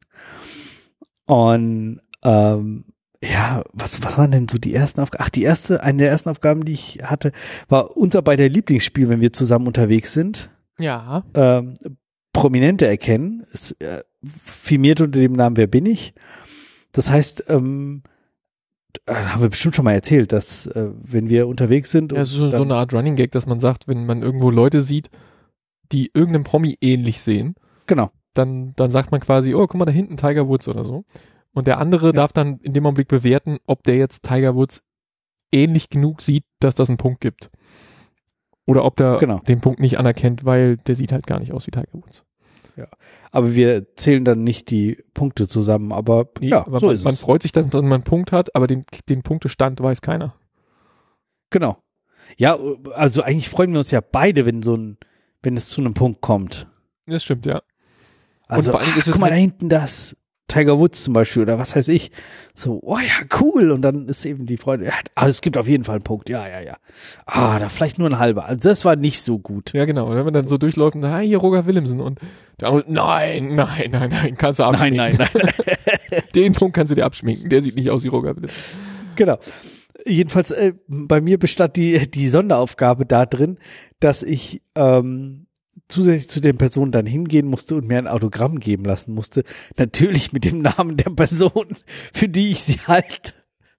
Und ähm, ja, was was waren denn so die ersten Aufgaben? Ach, die erste, eine der ersten Aufgaben, die ich hatte, war unser beider Lieblingsspiel, wenn wir zusammen unterwegs sind. Ja. Ähm, Prominente erkennen. Es äh, firmiert unter dem Namen Wer bin ich? Das heißt, ähm, haben wir bestimmt schon mal erzählt, dass äh, wenn wir unterwegs sind. Ja, es ist so, so eine Art Running Gag, dass man sagt, wenn man irgendwo Leute sieht, die irgendeinem Promi ähnlich sehen, genau. dann, dann sagt man quasi, oh, guck mal, da hinten Tiger Woods oder so. Und der andere ja. darf dann in dem Augenblick bewerten, ob der jetzt Tiger Woods ähnlich genug sieht, dass das einen Punkt gibt. Oder ob der genau. den Punkt nicht anerkennt, weil der sieht halt gar nicht aus wie Tiger Woods. Ja, aber wir zählen dann nicht die Punkte zusammen, aber nee, ja, aber so man, ist man es. freut sich, dass man einen Punkt hat, aber den, den Punktestand weiß keiner. Genau. Ja, also eigentlich freuen wir uns ja beide, wenn so ein, wenn es zu einem Punkt kommt. Das stimmt, ja. Also, und vor allem ach, ist es guck mal halt da hinten das, Tiger Woods zum Beispiel oder was weiß ich. So, oh ja, cool. Und dann ist eben die Freude, ja, also es gibt auf jeden Fall einen Punkt, ja, ja, ja. Ah, da vielleicht nur ein halber. Also das war nicht so gut. Ja, genau. Und wenn man dann so durchläuft und sagt, ah, hier Roger Willemsen und der andere, nein, nein, nein, nein, kannst du abschminken. Nein, nein, nein. Den Punkt kannst du dir abschminken, der sieht nicht aus wie Roger Willemsen. Genau. Jedenfalls, äh, bei mir bestand die, die Sonderaufgabe da drin, dass ich ähm, zusätzlich zu den Personen dann hingehen musste und mir ein Autogramm geben lassen musste. Natürlich mit dem Namen der Person, für die ich sie halte.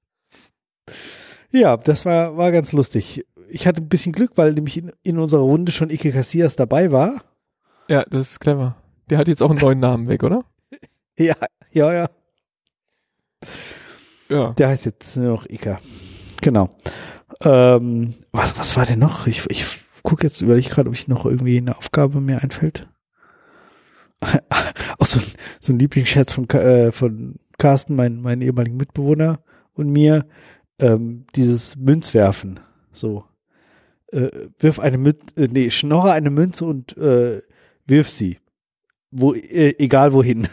Ja, das war, war ganz lustig. Ich hatte ein bisschen Glück, weil nämlich in, in unserer Runde schon Ike Casillas dabei war. Ja, das ist clever. Der hat jetzt auch einen neuen Namen weg, oder? Ja, ja, ja. Ja. Der heißt jetzt nur noch Ika. Genau. Ähm, was, was war denn noch? Ich, ich gucke jetzt, überlege gerade, ob ich noch irgendwie eine Aufgabe mir einfällt. Auch so ein, so ein Lieblingsscherz von, äh, von Carsten, mein, mein ehemaligen Mitbewohner und mir, ähm, dieses Münzwerfen. So. Äh, wirf eine Münze, äh, nee, schnorre eine Münze und äh, wirf sie. Wo, äh, egal wohin.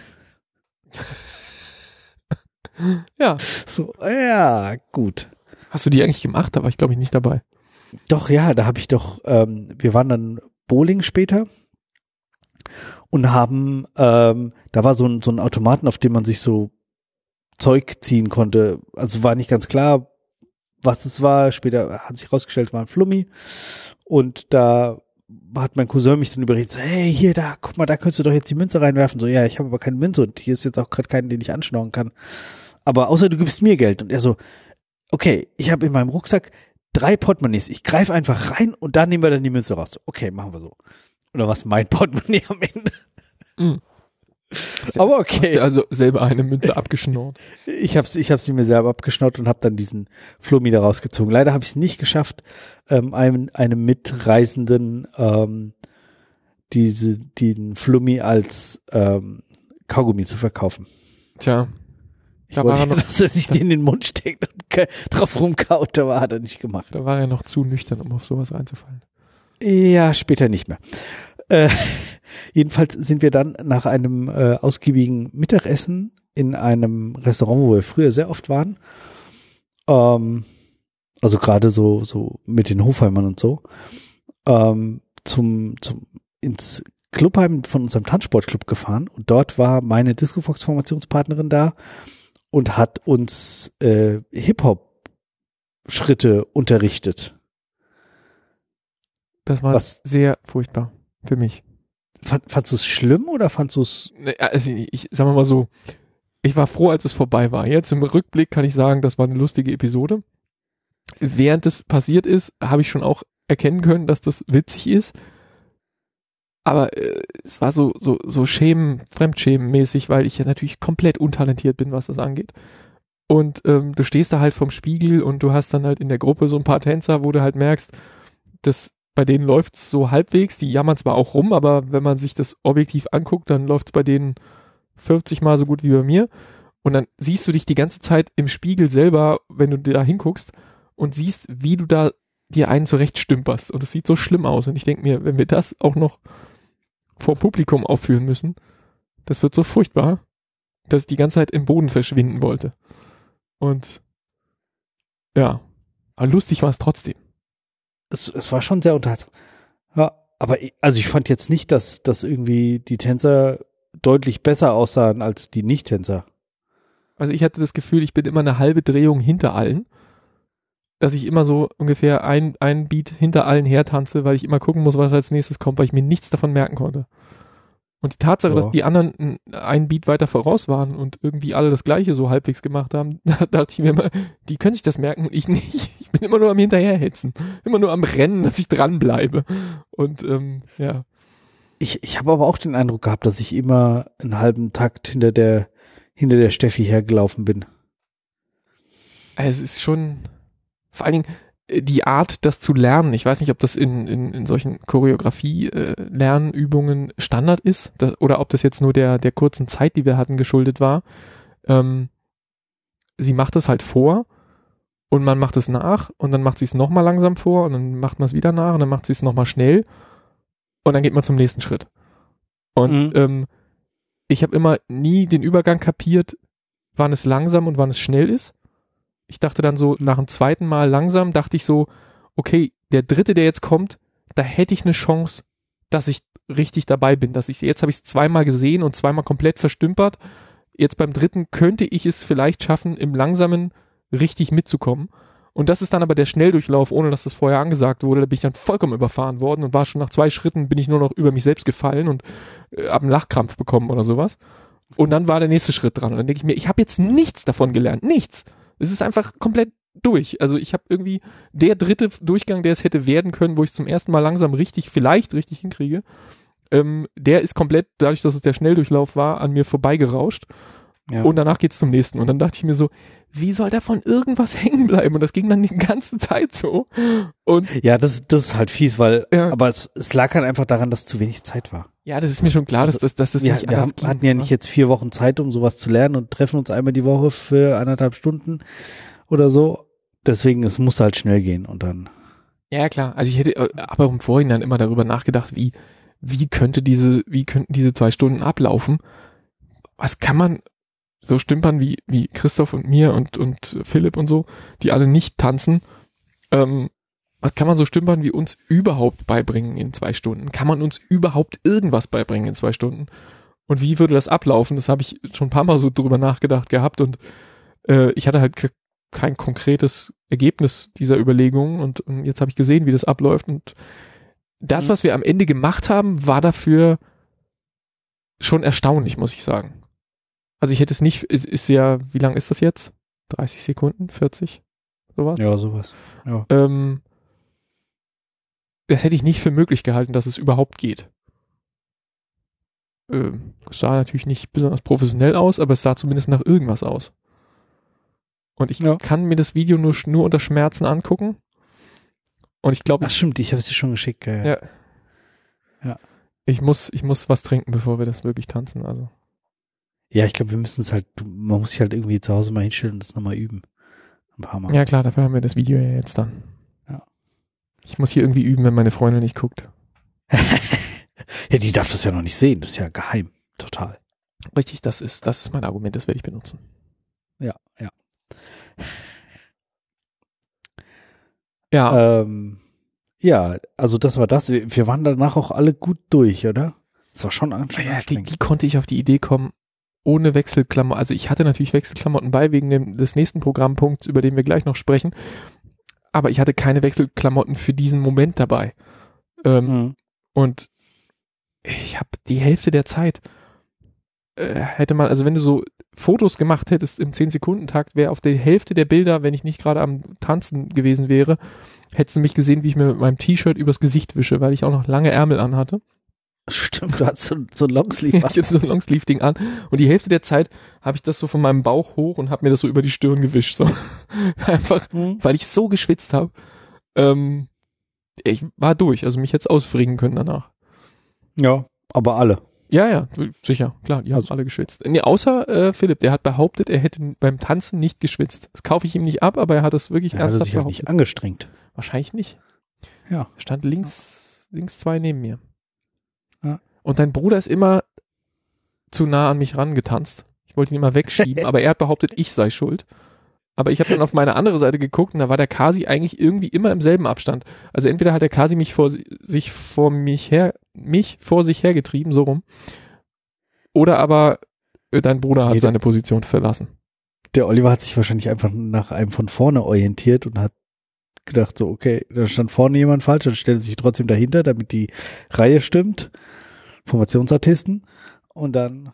Ja. So, ja, gut. Hast du die eigentlich gemacht? Da war ich, glaube ich, nicht dabei. Doch, ja, da habe ich doch, ähm, wir waren dann Bowling später und haben, ähm, da war so ein, so ein Automaten, auf dem man sich so Zeug ziehen konnte. Also war nicht ganz klar, was es war. Später hat sich rausgestellt, war ein Flummi. Und da hat mein Cousin mich dann überredet, so, hey, hier, da, guck mal, da könntest du doch jetzt die Münze reinwerfen. So, ja, ich habe aber keine Münze und hier ist jetzt auch gerade keinen, den ich anschnorren kann. Aber außer du gibst mir Geld. Und er so, okay, ich habe in meinem Rucksack drei Portemonnaies. Ich greife einfach rein und dann nehmen wir dann die Münze raus. Okay, machen wir so. Oder was mein Portemonnaie am Ende? Mhm. Aber okay. Also selber eine Münze abgeschnurrt. Ich hab's, ich hab's mir selber abgeschnurrt und habe dann diesen Flummi da rausgezogen. Leider habe ich es nicht geschafft, ähm, einem, einem Mitreisenden ähm, diese, den Flummi als ähm, Kaugummi zu verkaufen. Tja. Ich Da wollte, war er noch, dass er sich den in den Mund steckt und ke- drauf rumkaut, aber hat er nicht gemacht. Da war er noch zu nüchtern, um auf sowas reinzufallen. Ja, später nicht mehr. Äh, jedenfalls sind wir dann nach einem äh, ausgiebigen Mittagessen in einem Restaurant, wo wir früher sehr oft waren, ähm, also gerade so so mit den Hofheimern und so, ähm, zum zum ins Clubheim von unserem Tanzsportclub gefahren und dort war meine Discofox-Formationspartnerin da und hat uns äh, Hip-Hop-Schritte unterrichtet. Das war Was? sehr furchtbar für mich. Fand, fandst du es schlimm oder fandst du es? Also ich, ich sag mal so, ich war froh, als es vorbei war. Jetzt im Rückblick kann ich sagen, das war eine lustige Episode. Während es passiert ist, habe ich schon auch erkennen können, dass das witzig ist. Aber äh, es war so so so schämen, fremdschämenmäßig, weil ich ja natürlich komplett untalentiert bin, was das angeht. Und ähm, du stehst da halt vorm Spiegel und du hast dann halt in der Gruppe so ein paar Tänzer, wo du halt merkst, dass bei denen läuft's so halbwegs, die jammern zwar auch rum, aber wenn man sich das objektiv anguckt, dann läuft's bei denen vierzig Mal so gut wie bei mir. Und dann siehst du dich die ganze Zeit im Spiegel selber, wenn du da hinguckst und siehst, wie du da dir einen zurechtstümperst. Und es sieht so schlimm aus. Und ich denke mir, wenn wir das auch noch vor Publikum aufführen müssen, das wird so furchtbar, dass ich die ganze Zeit im Boden verschwinden wollte. Und ja, aber lustig war es trotzdem. Es, es war schon sehr unterhaltsam. Ja, aber ich, also ich fand jetzt nicht, dass, dass irgendwie die Tänzer deutlich besser aussahen als die Nicht-Tänzer. Also ich hatte das Gefühl, ich bin immer eine halbe Drehung hinter allen, dass ich immer so ungefähr ein, ein Beat hinter allen her tanze, weil ich immer gucken muss, was als nächstes kommt, weil ich mir nichts davon merken konnte. Und die Tatsache, Ja. dass die anderen einen Beat weiter voraus waren und irgendwie alle das Gleiche so halbwegs gemacht haben, da dachte ich mir immer, die können sich das merken und ich nicht. Ich bin immer nur am Hinterherhetzen, immer nur am Rennen, dass ich dranbleibe. Und ähm, ja. Ich, ich habe aber auch den Eindruck gehabt, dass ich immer einen halben Takt hinter der, hinter der Steffi hergelaufen bin. Es ist schon, vor allen Dingen äh, die Art, das zu lernen. Ich weiß nicht, ob das in, in, in solchen Choreografie-Lernübungen Standard ist da, oder ob das jetzt nur der, der kurzen Zeit, die wir hatten, geschuldet war. Ähm, sie macht es halt vor und man macht es nach und dann macht sie es nochmal langsam vor und dann macht man es wieder nach und dann macht sie es nochmal schnell und dann geht man zum nächsten Schritt. Und Mhm. ähm, ich habe immer nie den Übergang kapiert, wann es langsam und wann es schnell ist. Ich dachte dann so, nach dem zweiten Mal langsam, dachte ich so, okay, der dritte, der jetzt kommt, da hätte ich eine Chance, dass ich richtig dabei bin. Dass ich, jetzt habe ich es zweimal gesehen und zweimal komplett verstümpert. Jetzt beim dritten könnte ich es vielleicht schaffen, im Langsamen richtig mitzukommen. Und das ist dann aber der Schnelldurchlauf, ohne dass das vorher angesagt wurde. Da bin ich dann vollkommen überfahren worden und war schon nach zwei Schritten, bin ich nur noch über mich selbst gefallen und äh, habe einen Lachkrampf bekommen oder sowas. Und dann war der nächste Schritt dran. Und dann denke ich mir, ich habe jetzt nichts davon gelernt. Nichts. Es ist einfach komplett durch. Also ich habe irgendwie der dritte Durchgang, der es hätte werden können, wo ich es zum ersten Mal langsam richtig, vielleicht richtig hinkriege, ähm, der ist komplett, dadurch, dass es der Schnelldurchlauf war, an mir vorbeigerauscht. Ja. Und danach geht's zum nächsten. Und dann dachte ich mir so, wie soll davon irgendwas hängen bleiben? Und das ging dann die ganze Zeit so. Und Ja, das, das ist halt fies, weil, Ja. aber es, es lag halt einfach daran, dass zu wenig Zeit war. ja, das ist mir schon klar, dass, dass, dass das Wir, nicht wir anders haben, ging, hatten ja aber- nicht jetzt vier Wochen Zeit, um sowas zu lernen und treffen uns einmal die Woche für anderthalb Stunden oder so. Deswegen, es muss halt schnell gehen und dann. Ja, klar. Also ich hätte äh, aber im Vorhinein immer darüber nachgedacht, wie, wie könnte diese, wie könnten diese zwei Stunden ablaufen? Was kann man so stümpern wie, wie Christoph und mir und, und Philipp und so, die alle nicht tanzen, ähm, was kann man so stümpern wie uns überhaupt beibringen in zwei Stunden? Kann man uns überhaupt irgendwas beibringen in zwei Stunden? Und wie würde das ablaufen? Das habe ich schon ein paar Mal so drüber nachgedacht gehabt und äh, ich hatte halt ke- kein konkretes Ergebnis dieser Überlegungen und, und jetzt habe ich gesehen, wie das abläuft und das, was wir am Ende gemacht haben, war dafür schon erstaunlich, muss ich sagen. Also ich hätte es nicht, ist, ist ja, wie lang ist das jetzt? dreißig Sekunden, vierzig? Sowas? Ja, sowas. Ja. Ähm, das hätte ich nicht für möglich gehalten, dass es überhaupt geht. Ähm, es sah natürlich nicht besonders professionell aus, aber es sah zumindest nach irgendwas aus. Und ich Ja. kann mir das Video nur, nur unter Schmerzen angucken. Und ich glaube, Ach stimmt, ich habe es dir schon geschickt. Ja. ja. Ja. Ich muss, ich muss was trinken, bevor wir das wirklich tanzen. Also. Ja, ich glaube, wir müssen es halt, man muss sich halt irgendwie zu Hause mal hinstellen und das nochmal üben. Ein paar Mal. Ja klar, dafür haben wir das Video ja jetzt dann. Ja. Ich muss hier irgendwie üben, wenn meine Freundin nicht guckt. Ja, die darf das ja noch nicht sehen, das ist ja geheim. Total. Richtig, das ist, das ist mein Argument, das werde ich benutzen. Ja, ja. Ja. Ähm, ja, also das war das. Wir, wir waren danach auch alle gut durch, oder? Das war schon anstrengend. Ja, wie, wie konnte ich auf die Idee kommen, ohne Wechselklamotten? Also ich hatte natürlich Wechselklamotten bei, wegen dem, des nächsten Programmpunkts, über den wir gleich noch sprechen. Aber ich hatte keine Wechselklamotten für diesen Moment dabei. Ähm, Mhm. Und ich habe die Hälfte der Zeit äh, hätte man, also wenn du so Fotos gemacht hättest im zehn-Sekunden-Takt, wäre auf der Hälfte der Bilder, wenn ich nicht gerade am Tanzen gewesen wäre, hättest du mich gesehen, wie ich mir mit meinem T-Shirt übers Gesicht wische, weil ich auch noch lange Ärmel anhatte. Stimmt, du hast so, so ein Longsleeve. Ich hatte so ein Longsleeve-Ding an und die Hälfte der Zeit habe ich das so von meinem Bauch hoch und habe mir das so über die Stirn gewischt, so einfach, Mhm. weil ich so geschwitzt habe. Ähm, ich war durch, also mich hätte es ausfrieren können danach. Ja, aber alle. Ja, ja, sicher, klar, die haben Also- alle geschwitzt. Nee, außer äh, Philipp, der hat behauptet, er hätte beim Tanzen nicht geschwitzt. Das kaufe ich ihm nicht ab, aber er hat es wirklich Er hat ernsthaft sich halt behauptet. nicht angestrengt. Wahrscheinlich nicht. Ja. Er stand links, links zwei neben mir. Ja. Und dein Bruder ist immer zu nah an mich rangetanzt. Ich wollte ihn immer wegschieben, aber er hat behauptet, ich sei schuld. Aber ich habe dann auf meine andere Seite geguckt und da war der Kasi eigentlich irgendwie immer im selben Abstand. Also entweder hat der Kasi mich vor sich vor mich her, mich vor sich hergetrieben, so rum. Oder aber äh, dein Bruder hat Jeder- seine Position verlassen. Der Oliver hat sich wahrscheinlich einfach nach einem von vorne orientiert und hat gedacht so, okay, da stand vorne jemand falsch, dann stellt er sich trotzdem dahinter, damit die Reihe stimmt. Formationsartisten. Und dann,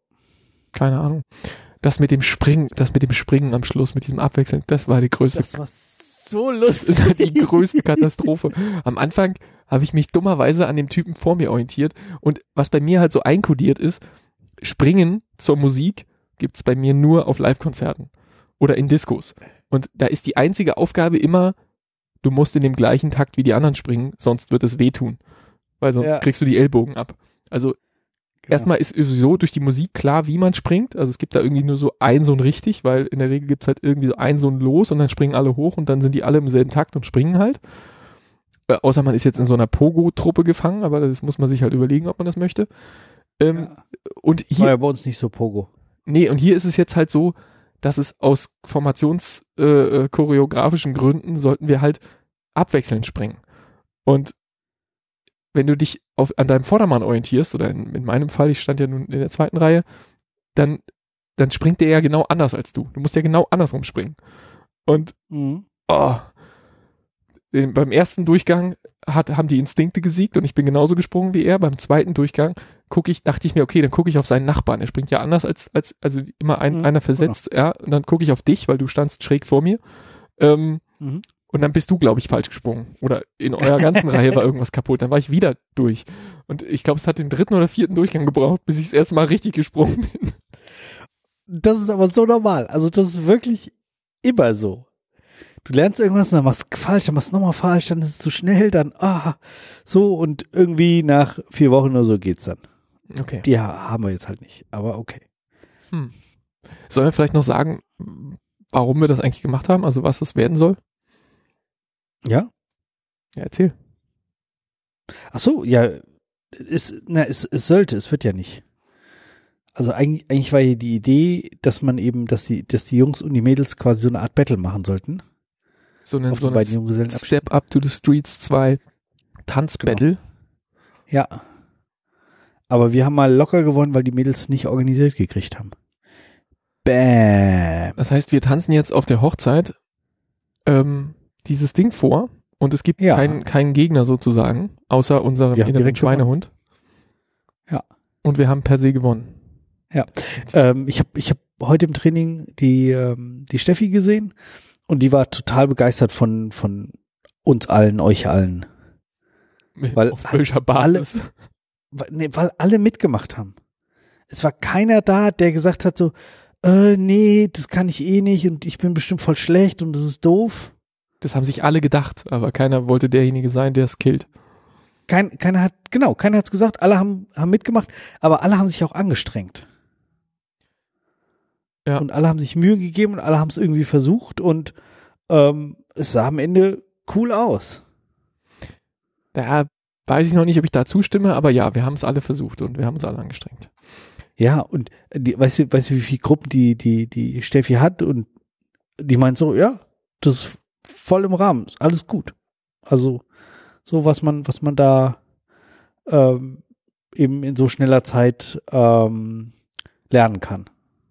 Keine Ahnung. Das mit dem Springen, das mit dem Springen am Schluss, mit diesem Abwechseln, das war die größte, das war so das ist halt die lustig. größte Katastrophe. Am Anfang habe ich mich dummerweise an dem Typen vor mir orientiert und was bei mir halt so einkodiert ist, Springen zur Musik gibt's bei mir nur auf Live-Konzerten oder in Diskos. Und da ist die einzige Aufgabe immer, du musst in dem gleichen Takt wie die anderen springen, sonst wird es wehtun. Weil sonst Ja. kriegst du die Ellbogen ab. Also Genau. erstmal ist sowieso durch die Musik klar, wie man springt. Also es gibt da irgendwie nur so ein so ein richtig, weil in der Regel gibt's halt irgendwie so ein so ein Los und dann springen alle hoch und dann sind die alle im selben Takt und springen halt. Äh, außer man ist jetzt in so einer Pogo-Truppe gefangen, aber das muss man sich halt überlegen, ob man das möchte. Ähm, Ja. Und War hier, ja bei uns nicht so Pogo. nee, und hier ist es jetzt halt so, dass es aus formations-choreografischen äh, choreografischen Gründen sollten wir halt abwechselnd springen. Und wenn du dich auf, an deinem Vordermann orientierst, oder in, in meinem Fall, ich stand ja nun in der zweiten Reihe, dann, dann springt der ja genau anders als du. Du musst ja genau andersrum springen. Und Mhm. oh, den, beim ersten Durchgang hat, haben die Instinkte gesiegt und ich bin genauso gesprungen wie er. Beim zweiten Durchgang gucke ich, dachte ich mir, okay, dann gucke ich auf seinen Nachbarn. Er springt ja anders als, als also immer ein, Mhm, einer versetzt, ja, und dann gucke ich auf dich, weil du standst schräg vor mir. Ähm, Mhm. Und dann bist du, glaube ich, falsch gesprungen. Oder in eurer ganzen Reihe war irgendwas kaputt. Dann war ich wieder durch. Und ich glaube, es hat den dritten oder vierten Durchgang gebraucht, bis ich das erste Mal richtig gesprungen bin. Das ist aber so normal. Also das ist wirklich immer so. Du lernst irgendwas, dann machst du falsch, dann machst du nochmal falsch, dann ist es zu schnell, dann ah, so und irgendwie nach vier Wochen oder so geht's dann. Okay. Die ha- haben wir jetzt halt nicht, aber okay. Hm. Sollen wir vielleicht noch sagen, warum wir das eigentlich gemacht haben? Also was das werden soll? Ja? Ja, erzähl. Ach so, ja, es, na, es, es sollte, es wird ja nicht. Also eigentlich, eigentlich war hier die Idee, dass man eben, dass die, dass die Jungs und die Mädels quasi so eine Art Battle machen sollten. So eine, Auf so den eine beiden Junggesellenabschieden. Step Up to the Streets zwei Tanzbattle. Ja. Aber wir haben mal locker gewonnen, weil die Mädels nicht organisiert gekriegt haben. Bäm. Das heißt, wir tanzen jetzt auf der Hochzeit ähm, dieses Ding vor und es gibt Ja. keinen keinen Gegner sozusagen, außer unserem Wir haben inneren direkt Schweinehund. Ja. Und wir haben per se gewonnen. Ähm, ich habe ich hab heute im Training die, ähm, die Steffi gesehen und die war total begeistert von, von uns allen, euch allen. Weil auf welcher alle- Basis? Weil, nee, weil alle mitgemacht haben. Es war keiner da, der gesagt hat so, äh, nee, das kann ich eh nicht und ich bin bestimmt voll schlecht und das ist doof. Das haben sich alle gedacht, aber keiner wollte derjenige sein, der es killt. Kein, keiner hat, genau, keiner hat's gesagt, alle haben, haben mitgemacht, aber alle haben sich auch angestrengt. Ja. Und alle haben sich Mühe gegeben und alle haben es irgendwie versucht und ähm, es sah am Ende cool aus. Da weiß ich noch nicht, ob ich da zustimme, aber ja, wir haben es alle versucht und wir haben uns alle angestrengt. Ja, und die, weißt du, weißt du, wie viele Gruppen die, die, die Steffi hat und die meint so, ja, das ist voll im Rahmen, ist alles gut. Also, so was man, was man da ähm, eben in so schneller Zeit ähm, lernen kann.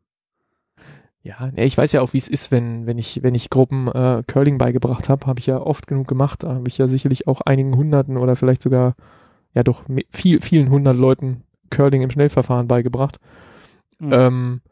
Ja, nee, ich weiß ja auch, wie es ist, wenn wenn ich wenn ich Gruppen äh, Curling beigebracht habe, habe ich ja oft genug gemacht. Da habe ich ja sicherlich auch einigen Hunderten oder vielleicht sogar ja doch me- viel, vielen hundert Leuten Curling im Schnellverfahren beigebracht. Mhm. Ähm,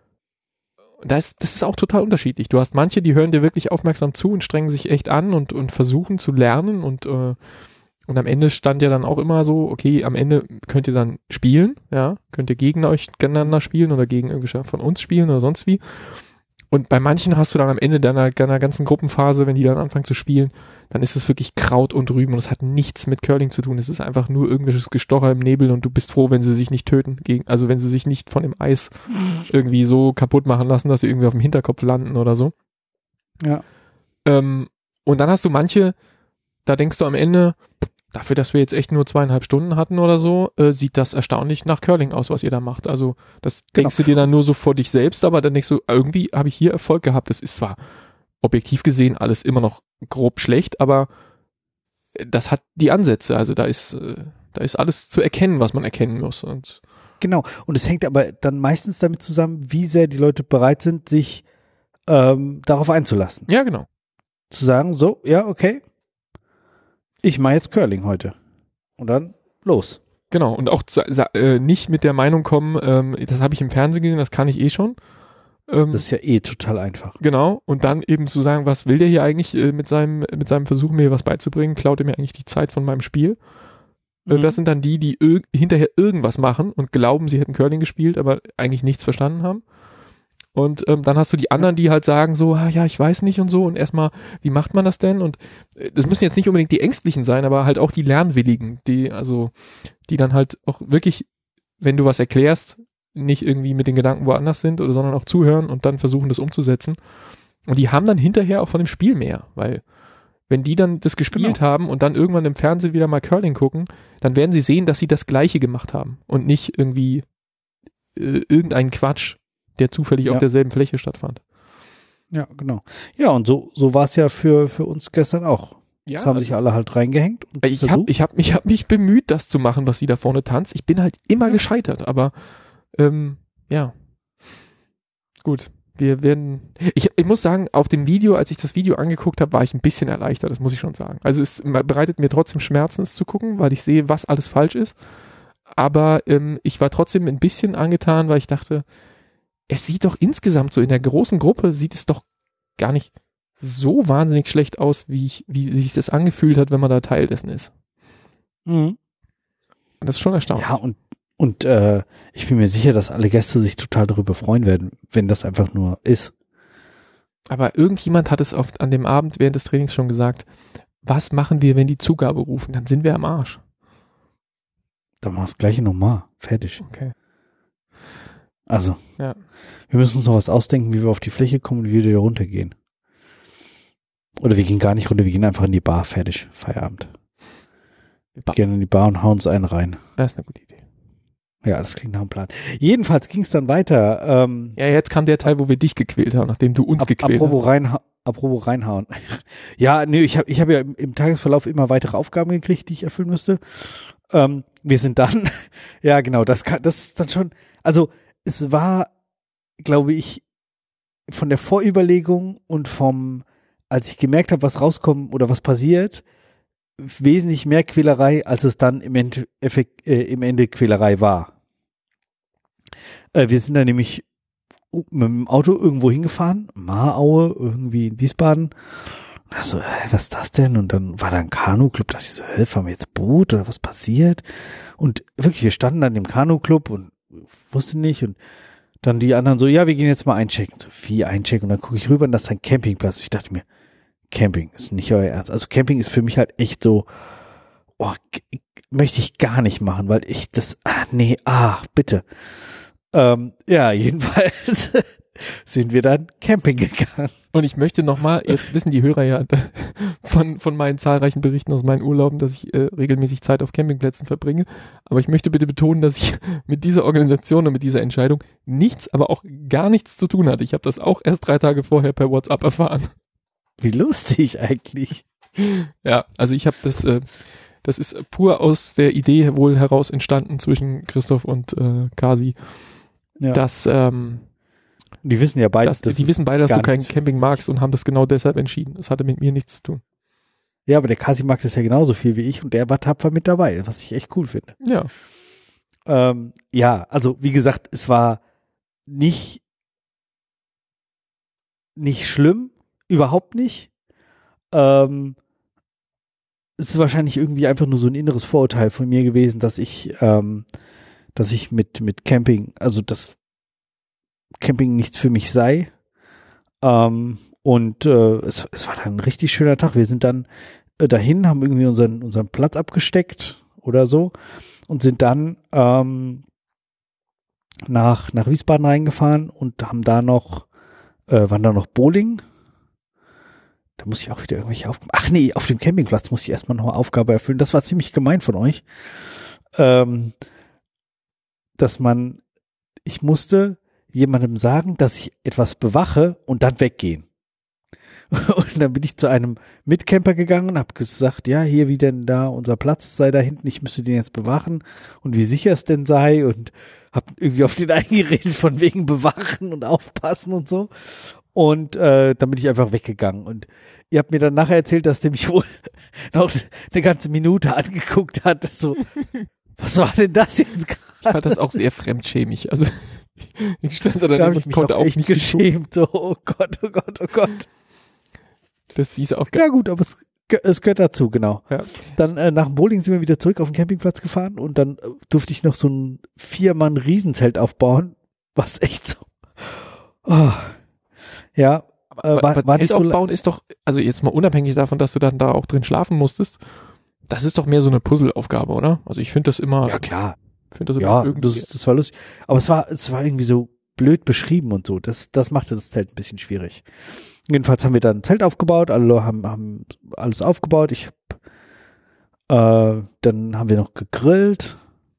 das, das ist auch total unterschiedlich. Du hast manche, die hören dir wirklich aufmerksam zu und strengen sich echt an und und versuchen zu lernen und äh, und am Ende stand ja dann auch immer so, okay, am Ende könnt ihr dann spielen, ja, könnt ihr gegen euch gegeneinander spielen oder gegen irgendwelche von uns spielen oder sonst wie. Und bei manchen hast du dann am Ende deiner, deiner ganzen Gruppenphase, wenn die dann anfangen zu spielen, dann ist es wirklich Kraut und Rüben und es hat nichts mit Curling zu tun. Es ist einfach nur irgendwelches Gestocher im Nebel und du bist froh, wenn sie sich nicht töten, gegen, also wenn sie sich nicht von dem Eis irgendwie so kaputt machen lassen, dass sie irgendwie auf dem Hinterkopf landen oder so. Ja. Ähm, und dann hast du manche, da denkst du am Ende, dafür, dass wir jetzt echt nur zweieinhalb Stunden hatten oder so, äh, sieht das erstaunlich nach Curling aus, was ihr da macht. Also das Genau. denkst du dir dann nur so vor dich selbst, aber dann denkst du, irgendwie habe ich hier Erfolg gehabt. Das ist zwar objektiv gesehen alles immer noch grob schlecht, aber das hat die Ansätze. Also da ist, äh, da ist alles zu erkennen, was man erkennen muss. Und Genau. Und es hängt aber dann meistens damit zusammen, wie sehr die Leute bereit sind, sich ähm, darauf einzulassen. ja, genau. Zu sagen, so, ja, okay, ich mache jetzt Curling heute. Und dann los. Genau. Und auch zu, äh, nicht mit der Meinung kommen, ähm, das habe ich im Fernsehen gesehen, das kann ich eh schon. Ähm, Das ist ja eh total einfach. Genau, und dann eben zu sagen, was will der hier eigentlich äh, mit seinem mit seinem Versuch, mir was beizubringen, klaut er mir eigentlich die Zeit von meinem Spiel. Äh, Mhm. Das sind dann die, die irg- hinterher irgendwas machen und glauben, sie hätten Curling gespielt, aber eigentlich nichts verstanden haben. Und ähm, dann hast du die anderen, die halt sagen so, ah, ja, ich weiß nicht und so und erstmal, wie macht man das denn? Und äh, das müssen jetzt nicht unbedingt die Ängstlichen sein, aber halt auch die Lernwilligen, die also, die dann halt auch wirklich, wenn du was erklärst, nicht irgendwie mit den Gedanken woanders sind oder sondern auch zuhören und dann versuchen, das umzusetzen. Und die haben dann hinterher auch von dem Spiel mehr, weil wenn die dann das gespielt Genau. haben und dann irgendwann im Fernsehen wieder mal Curling gucken, dann werden sie sehen, dass sie das Gleiche gemacht haben und nicht irgendwie äh, irgendeinen Quatsch, der zufällig Ja. auf derselben Fläche stattfand. Ja, genau. Ja, und so, so war es ja für, für uns gestern auch. Ja, Es haben sich alle halt reingehängt. Und ich habe versucht. ich hab, ich hab mich bemüht, das zu machen, was sie da vorne tanzt. Ich bin halt immer Ja. gescheitert, aber ähm, ja. Gut, wir werden. Ich, ich muss sagen, auf dem Video, als ich das Video angeguckt habe, war ich ein bisschen erleichtert, das muss ich schon sagen. Also es bereitet mir trotzdem Schmerzen, es zu gucken, weil ich sehe, was alles falsch ist. Aber ähm, ich war trotzdem ein bisschen angetan, weil ich dachte, es sieht doch insgesamt so in der großen Gruppe, sieht es doch gar nicht so wahnsinnig schlecht aus, wie, ich, wie sich das angefühlt hat, wenn man da Teil dessen ist. Mhm. Und das ist schon erstaunlich. Ja, und, und äh, ich bin mir sicher, dass alle Gäste sich total darüber freuen werden, wenn das einfach nur ist. Aber irgendjemand hat es oft an dem Abend während des Trainings schon gesagt, was machen wir, wenn die Zugabe rufen? Dann sind wir am Arsch. Dann mach das gleiche nochmal. Fertig. Okay. Also, Ja. wir müssen uns noch was ausdenken, wie wir auf die Fläche kommen und wie wir wieder runtergehen. Oder wir gehen gar nicht runter, wir gehen einfach in die Bar. Fertig. Feierabend. Bar. Gerne in die Bar und hauen uns einen rein. Das ist eine gute Idee. Ja, das klingt nach einem Plan. Jedenfalls ging es dann weiter. Ähm, Ja, jetzt kam der Teil, wo wir dich gequält haben, nachdem du uns ab, gequält apropos hast. Reinha apropos reinhauen. Ja, nee, ich habe ich hab ja im, im Tagesverlauf immer weitere Aufgaben gekriegt, die ich erfüllen müsste. Ähm, wir sind dann, ja genau, das kann, das ist dann schon, also es war, glaube ich, von der Vorüberlegung und vom, als ich gemerkt habe, was rauskommt oder was passiert, wesentlich mehr Quälerei, als es dann im, Endeffekt, äh, im Ende Quälerei war. Äh, wir sind dann nämlich mit dem Auto irgendwo hingefahren, Mahraue, irgendwie in Wiesbaden. Und ich so, äh, was ist das denn? Und dann war da ein Kanu-Club, da dachte ich so, hä, fahren wir jetzt Boot oder was passiert? Und wirklich, wir standen dann im Kanu-Club und wusste nicht und dann die anderen so, ja, wir gehen jetzt mal einchecken. So, wie einchecken? Und dann gucke ich rüber und das ist ein Campingplatz. Ich dachte mir, Camping ist nicht euer Ernst. Also Camping ist für mich halt echt so, oh, möchte ich gar nicht machen, weil ich das, ah, nee, ah, bitte. Ähm, ja, jedenfalls sind wir dann Camping gegangen. Und ich möchte nochmal, jetzt wissen die Hörer ja von, von meinen zahlreichen Berichten aus meinen Urlauben, dass ich äh, regelmäßig Zeit auf Campingplätzen verbringe. Aber ich möchte bitte betonen, dass ich mit dieser Organisation und mit dieser Entscheidung nichts, aber auch gar nichts zu tun hatte. Ich habe das auch erst drei Tage vorher per WhatsApp erfahren. Wie lustig eigentlich. Ja, also ich habe das, äh, das ist pur aus der Idee wohl heraus entstanden zwischen Christoph und äh, Kasi, Ja. dass, ähm, Die wissen ja beide, dass das die ist wissen beide, dass gar du kein nichts. Camping magst und haben das genau deshalb entschieden. Das hatte mit mir nichts zu tun. Ja, aber der Kasi mag das ja genauso viel wie ich und der war tapfer mit dabei, was ich echt cool finde. Ja. Ähm, ja, also wie gesagt, es war nicht nicht schlimm, überhaupt nicht. Ähm, es ist wahrscheinlich irgendwie einfach nur so ein inneres Vorurteil von mir gewesen, dass ich, ähm, dass ich mit mit Camping, also dass Camping nichts für mich sei. Ähm, und äh, es, es war dann ein richtig schöner Tag. Wir sind dann äh, dahin, haben irgendwie unseren unseren Platz abgesteckt oder so und sind dann ähm, nach nach Wiesbaden reingefahren und haben da noch äh, waren da noch Bowling. Da muss ich auch wieder irgendwelche Aufgaben. Ach nee, auf dem Campingplatz muss ich erstmal noch eine Aufgabe erfüllen. Das war ziemlich gemein von euch. Ähm, dass man, ich musste jemandem sagen, dass ich etwas bewache und dann weggehen. Und dann bin ich zu einem Mitcamper gegangen und habe gesagt, ja, hier, wie denn da unser Platz sei da hinten, ich müsste den jetzt bewachen und wie sicher es denn sei und habe irgendwie auf den eingeredet von wegen bewachen und aufpassen und so. Und äh, dann bin ich einfach weggegangen und ihr habt mir dann nachher erzählt, dass der mich wohl noch eine ganze Minute angeguckt hat. So, was war denn das jetzt gerade? Ich fand das auch sehr fremdschämig. Also ich stand da Da dann habe und ich mich konnte auch auch echt nicht geschämt. So, oh Gott, oh Gott, oh Gott. dass diese Aufgabe. Ja gut, aber es, es gehört dazu, genau. Ja. Dann äh, nach dem Bowling sind wir wieder zurück auf den Campingplatz gefahren und dann äh, durfte ich noch so ein Vier-Mann-Riesenzelt aufbauen, was echt so, oh, ja, Aber, äh, aber, war, aber war nicht Zelt so, aufbauen ist doch, also jetzt mal unabhängig davon, dass du dann da auch drin schlafen musstest, das ist doch mehr so eine Puzzleaufgabe, oder? Also ich finde das immer, ja klar, finde das ja, irgendwie, das, das war lustig, aber es war, es war irgendwie so blöd beschrieben und so, das, das machte das Zelt ein bisschen schwierig. Jedenfalls haben wir dann ein Zelt aufgebaut, alle haben, haben alles aufgebaut, ich äh, dann haben wir noch gegrillt,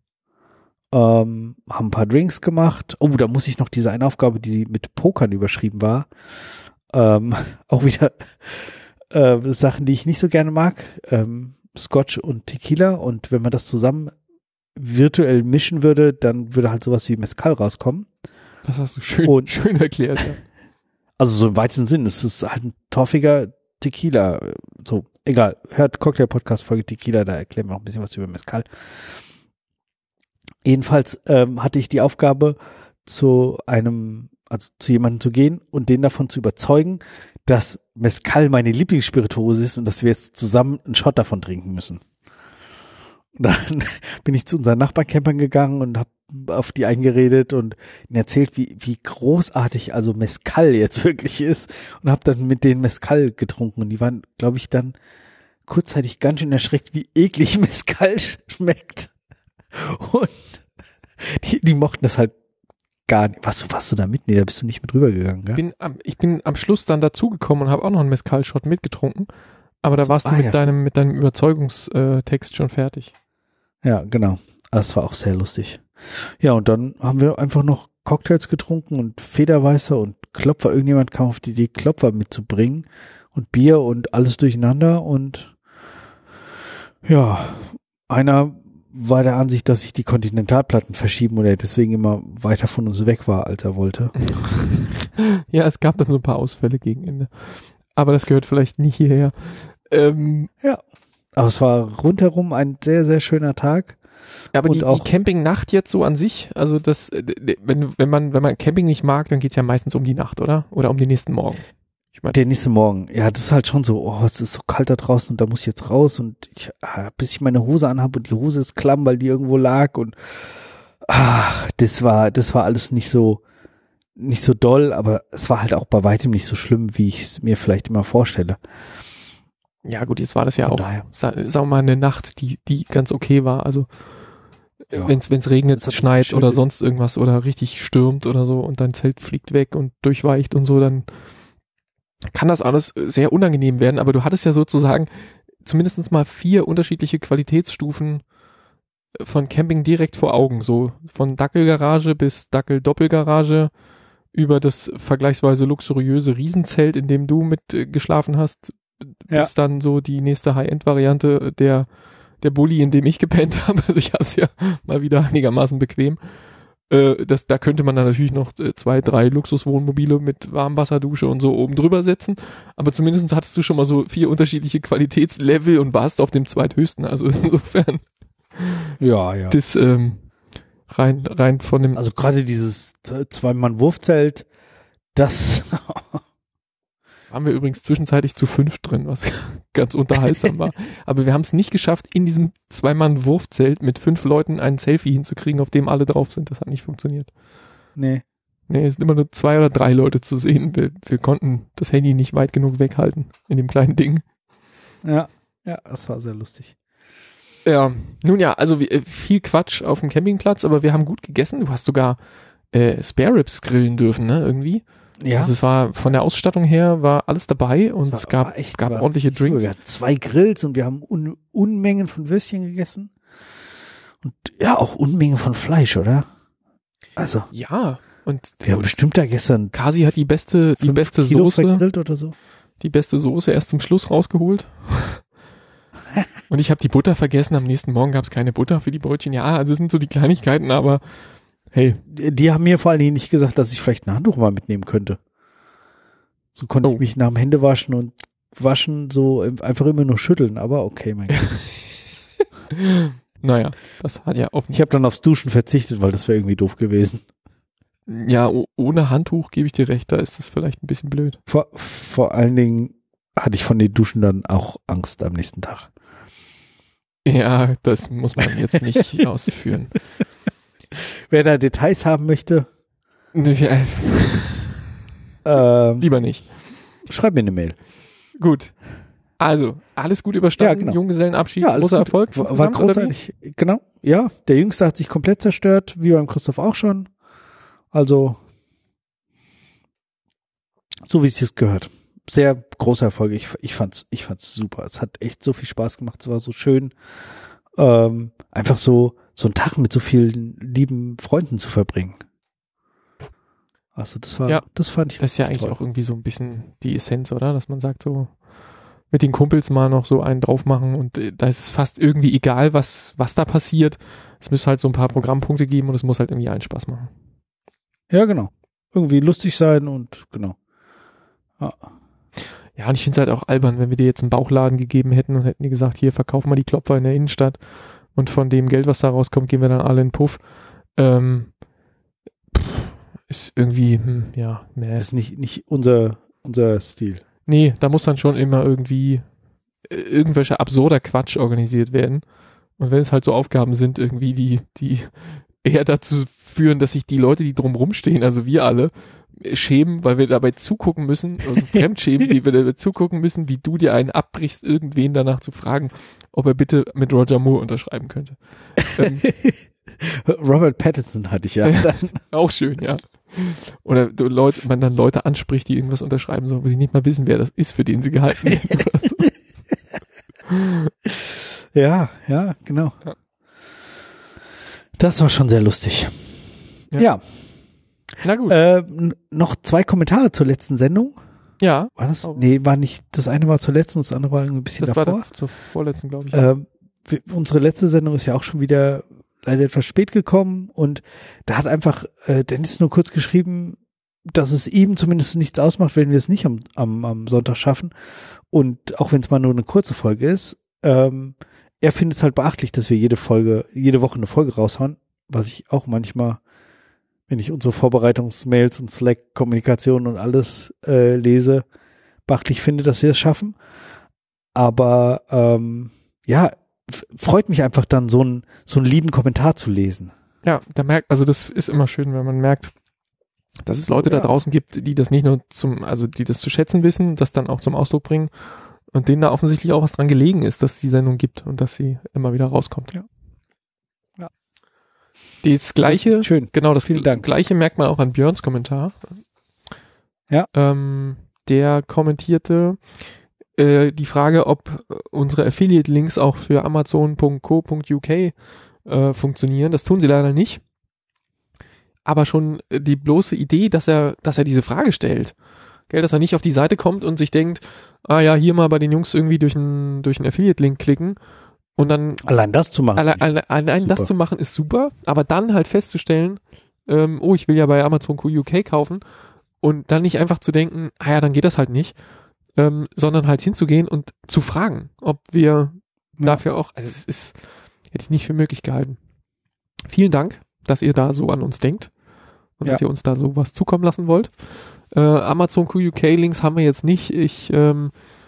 ähm, haben ein paar Drinks gemacht. Oh, da muss ich noch diese eine Aufgabe, die mit Pokern überschrieben war, ähm, auch wieder äh, Sachen, die ich nicht so gerne mag, ähm, Scotch und Tequila, und wenn man das zusammen virtuell mischen würde, dann würde halt sowas wie Mezcal rauskommen. das hast du schön, Und- schön erklärt. Ja. Also so im weitesten Sinn, es ist halt ein torfiger Tequila, so, egal, hört Cocktail-Podcast-Folge Tequila, da erklären wir auch ein bisschen was über Mezcal. Jedenfalls ähm, hatte ich die Aufgabe, zu einem, also zu jemandem zu gehen und den davon zu überzeugen, dass Mezcal meine Lieblingsspirituose ist und dass wir jetzt zusammen einen Shot davon trinken müssen. Und dann bin ich zu unseren Nachbarcampern gegangen und habe auf die eingeredet und ihnen erzählt, wie wie großartig also Mezcal jetzt wirklich ist, und habe dann mit denen Mezcal getrunken und die waren, glaube ich, dann kurzzeitig ganz schön erschreckt, wie eklig Mezcal schmeckt. Und die, die mochten das halt gar nicht. Was, warst du da mit? Nee, da bist du nicht mit rübergegangen, Ich gell? bin am, ich bin am Schluss dann dazugekommen und habe auch noch einen Mezcal-Shot mitgetrunken. Aber da Also, warst du ah, mit ja, deinem, mit deinem Überzeugungstext schon fertig. Ja, genau. Das war auch sehr lustig. Ja, und dann haben wir einfach noch Cocktails getrunken und Federweißer und Klopfer. Irgendjemand kam auf die Idee, Klopfer mitzubringen und Bier und alles durcheinander. Und ja, einer war der Ansicht, dass sich die Kontinentalplatten verschieben und er deswegen immer weiter von uns weg war, als er wollte. Ja, es gab dann so ein paar Ausfälle gegen Ende. Aber das gehört vielleicht nicht hierher. Ähm, ja, aber es war rundherum ein sehr, sehr schöner Tag. Ja, aber und die, auch die Campingnacht jetzt so an sich, also das, wenn, wenn man, wenn man Camping nicht mag, dann geht's ja meistens um die Nacht, oder? Oder um den nächsten Morgen. Ich mein, der nächste Morgen. Ja, das ist halt schon so, oh, es ist so kalt da draußen und da muss ich jetzt raus und ich, ah, bis ich meine Hose anhabe und die Hose ist klamm, weil die irgendwo lag und ach, das war, das war alles nicht so, nicht so doll, aber es war halt auch bei weitem nicht so schlimm, wie ich es mir vielleicht immer vorstelle. Ja gut, jetzt war das ja Von auch, daher. sa- sagen wir mal, eine Nacht, die, die ganz okay war. Also Ja. wenn's, wenn's regnet, Das hat schneit schön oder ge- sonst irgendwas oder richtig stürmt oder so und dein Zelt fliegt weg und durchweicht und so, dann kann das alles sehr unangenehm werden. Aber du hattest ja sozusagen zumindest mal vier unterschiedliche Qualitätsstufen von Camping direkt vor Augen. So von Dackelgarage bis Dackel-Doppelgarage über das vergleichsweise luxuriöse Riesenzelt, in dem du mit äh, geschlafen hast, Ja. bis dann so die nächste High-End-Variante der der Bulli, in dem ich gepennt habe. Also ich hatte es ja mal wieder einigermaßen bequem. Äh, das, da könnte man dann natürlich noch äh, zwei, drei Luxuswohnmobile mit Warmwasserdusche und so oben drüber setzen. Aber zumindest hattest du schon mal so vier unterschiedliche Qualitätslevel und warst auf dem zweithöchsten. Also insofern Ja, ja. das ähm, rein, rein von dem... Also gerade dieses Zwei-Mann-Wurfzelt, das Waren wir übrigens zwischenzeitlich zu fünf drin, was ganz unterhaltsam war. Aber wir haben es nicht geschafft, in diesem Zwei-Mann-Wurfzelt mit fünf Leuten ein Selfie hinzukriegen, auf dem alle drauf sind. Das hat nicht funktioniert. nee. Nee, es sind immer nur zwei oder drei Leute zu sehen. Wir, wir konnten das Handy nicht weit genug weghalten in dem kleinen Ding. Ja, ja, das war sehr lustig. Ja, nun ja, also wie- viel Quatsch auf dem Campingplatz, aber wir haben gut gegessen. Du hast sogar äh, Spare Ribs grillen dürfen, ne, irgendwie. Ja, Also es war von der Ausstattung her war alles dabei und war- es gab, war echt- gab war ordentliche echt super. Drinks. Wir hatten zwei Grills und wir haben Un Unmengen von Würstchen gegessen. Und ja, auch Unmengen von Fleisch, oder? Also, Ja, und, wir haben und bestimmt da gestern Kasi hat die beste, die fünf beste Kilo Soße, vergrillt oder so. die beste Soße erst zum Schluss rausgeholt. Und ich habe die Butter vergessen. Am nächsten Morgen gab es keine Butter für die Brötchen. Ja, also das sind so die Kleinigkeiten, aber hey, Die, die haben mir vor allen Dingen nicht gesagt, dass ich vielleicht ein Handtuch mal mitnehmen könnte. So konnte Oh. ich mich nach dem Händewaschen und Waschen so einfach immer nur schütteln, aber okay, mein Gott. naja, das hat ja offen. Ich habe dann aufs Duschen verzichtet, weil das wäre irgendwie doof gewesen. Ja, oh, ohne Handtuch gebe ich dir recht, da ist das vielleicht ein bisschen blöd. Vor, vor allen Dingen hatte ich von den Duschen dann auch Angst am nächsten Tag. Ja, das muss man jetzt nicht ausführen. Wer da Details haben möchte, Ja, ähm, lieber nicht. schreib mir eine Mail. Gut. Also, alles gut überstanden, Ja, genau. Junggesellenabschied, Ja, alles großer gut. Erfolg. War, war insgesamt, oder wie? großartig. Genau. Ja, der Jüngste hat sich komplett zerstört, wie beim Christoph auch schon. Also, so wie es sich gehört. Sehr großer Erfolg. Ich, ich fand's, ich fand's super. Es hat echt so viel Spaß gemacht. Es war so schön, ähm, einfach so, so einen Tag mit so vielen lieben Freunden zu verbringen. Also, das war, Ja, das fand ich Das ist ja richtig eigentlich toll. auch irgendwie so ein bisschen die Essenz, oder? Dass man sagt, so mit den Kumpels mal noch so einen drauf machen und äh, da ist es fast irgendwie egal, was, was da passiert. Es müsste halt so ein paar Programmpunkte geben und es muss halt irgendwie allen Spaß machen. Ja, genau. Irgendwie lustig sein und genau. Ja. Ja, und ich finde es halt auch albern, wenn wir dir jetzt einen Bauchladen gegeben hätten und hätten dir gesagt, hier, verkauf mal die Klopfer in der Innenstadt und von dem Geld, was da rauskommt, gehen wir dann alle in den Puff. Ähm, pff, ist irgendwie, hm, ja, nee. Das ist nicht, nicht unser, unser Stil. Nee, da muss dann schon immer irgendwie äh, irgendwelcher absurder Quatsch organisiert werden. Und wenn es halt so Aufgaben sind, irgendwie, die, die eher dazu führen, dass sich die Leute, die drumrum stehen, also wir alle, schämen, weil wir dabei zugucken müssen, also fremdschämen, die wir dabei zugucken müssen, wie du dir einen abbrichst, irgendwen danach zu fragen, ob er bitte mit Roger Moore unterschreiben könnte. Ähm, Robert Pattinson hatte ich ja. Ja. Auch schön, ja. Oder du Leute, man dann Leute anspricht, die irgendwas unterschreiben sollen, wo sie nicht mal wissen, wer das ist, für den sie gehalten werden. Oder so. Ja, ja, genau. Ja. Das war schon sehr lustig. Ja. Ja. Na gut. Äh, n- noch zwei Kommentare zur letzten Sendung. Ja. War das? Oh. Nee, war nicht. Das eine war zur letzten, das andere war irgendwie ein bisschen Das davor. war das zur vorletzten, glaube ich. Ähm, wir, unsere letzte Sendung ist ja auch schon wieder leider etwas spät gekommen und da hat einfach äh, Dennis nur kurz geschrieben, dass es ihm zumindest nichts ausmacht, wenn wir es nicht am, am, am Sonntag schaffen. Und auch wenn es mal nur eine kurze Folge ist, ähm, er findet es halt beachtlich, dass wir jede Folge, jede Woche eine Folge raushauen, was ich auch manchmal, wenn ich unsere Vorbereitungsmails und Slack-Kommunikation und alles äh, lese, beachtlich finde, dass wir es schaffen. Aber ähm, ja, f- freut mich einfach dann, so einen so einen lieben Kommentar zu lesen. Ja, da merkt, also das ist immer schön, wenn man merkt, dass es Leute Ja. da draußen gibt, die das nicht nur zum, also die das zu schätzen wissen, das dann auch zum Ausdruck bringen und denen da offensichtlich auch was dran gelegen ist, dass es die Sendung gibt und dass sie immer wieder rauskommt. Ja. Ja. Das gleiche, Schön. genau, das Vielen Dank. gleiche merkt man auch an Björns Kommentar. Ja. Ähm, der kommentierte äh, die Frage, ob unsere Affiliate-Links auch für amazon punkt co punkt uk äh, funktionieren. Das tun sie leider nicht. Aber schon die bloße Idee, dass er, dass er diese Frage stellt, gell, dass er nicht auf die Seite kommt und sich denkt, ah ja, hier mal bei den Jungs irgendwie durch einen durch einen Affiliate-Link klicken und dann Allein das zu machen. alle, alle, allein Super. das zu machen ist super, aber dann halt festzustellen, ähm, oh, ich will ja bei Amazon U K kaufen und dann nicht einfach zu denken, ah ja, dann geht das halt nicht, ähm, sondern halt hinzugehen und zu fragen, ob wir Ja. dafür auch, also es ist, hätte ich nicht für möglich gehalten. Vielen Dank, dass ihr da so an uns denkt und Ja. dass ihr uns da so was zukommen lassen wollt. Äh, Amazon U K Links haben wir jetzt nicht. Ich ähm,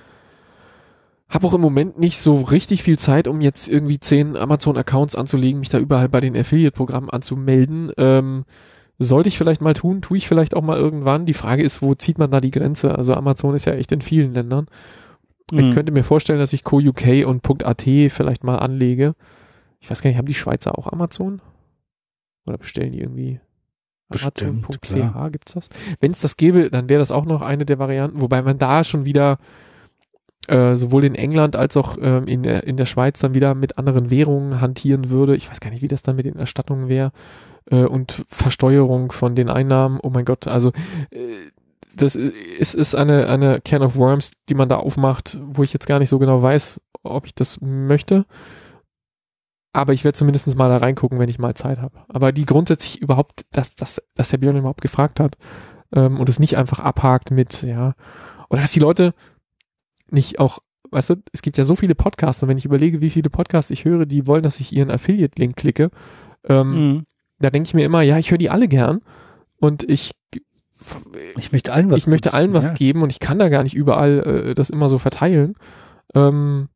habe auch im Moment nicht so richtig viel Zeit, um jetzt irgendwie zehn Amazon-Accounts anzulegen, mich da überall bei den Affiliate-Programmen anzumelden. Ähm, sollte ich vielleicht mal tun, tue ich vielleicht auch mal irgendwann. Die Frage ist, wo zieht man da die Grenze? Also Amazon ist ja echt in vielen Ländern. Mhm. Ich könnte mir vorstellen, dass ich Co.uk und .at vielleicht mal anlege. Ich weiß gar nicht, haben die Schweizer auch Amazon? Oder bestellen die irgendwie Bestimmt, amazon punkt c klar. h, gibt's das? Wenn es das gäbe, dann wäre das auch noch eine der Varianten, wobei man da schon wieder äh, sowohl in England als auch ähm, in, der, in der Schweiz dann wieder mit anderen Währungen hantieren würde. Ich weiß gar nicht, wie das dann mit den Erstattungen wäre äh, und Versteuerung von den Einnahmen. Oh mein Gott, also äh, das ist, ist eine, eine Can of Worms, die man da aufmacht, wo ich jetzt gar nicht so genau weiß, ob ich das möchte. Aber ich werde zumindest mal da reingucken, wenn ich mal Zeit habe. Aber die grundsätzlich überhaupt, dass, dass, dass der Björn überhaupt gefragt hat ähm, und es nicht einfach abhakt mit, ja, oder dass die Leute nicht auch, weißt du, es gibt ja so viele Podcasts und wenn ich überlege, wie viele Podcasts ich höre, die wollen, dass ich ihren Affiliate-Link klicke, ähm, Mhm. da denke ich mir immer, ja, ich höre die alle gern und ich Ich möchte allen was ich möchte Gutes allen tun, was ja. geben und ich kann da gar nicht überall äh, das immer so verteilen. Ähm,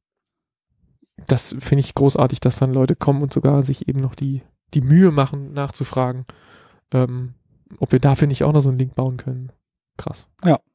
das finde ich großartig, dass dann Leute kommen und sogar sich eben noch die, die Mühe machen, nachzufragen, ähm, ob wir dafür nicht auch noch so einen Link bauen können. Krass.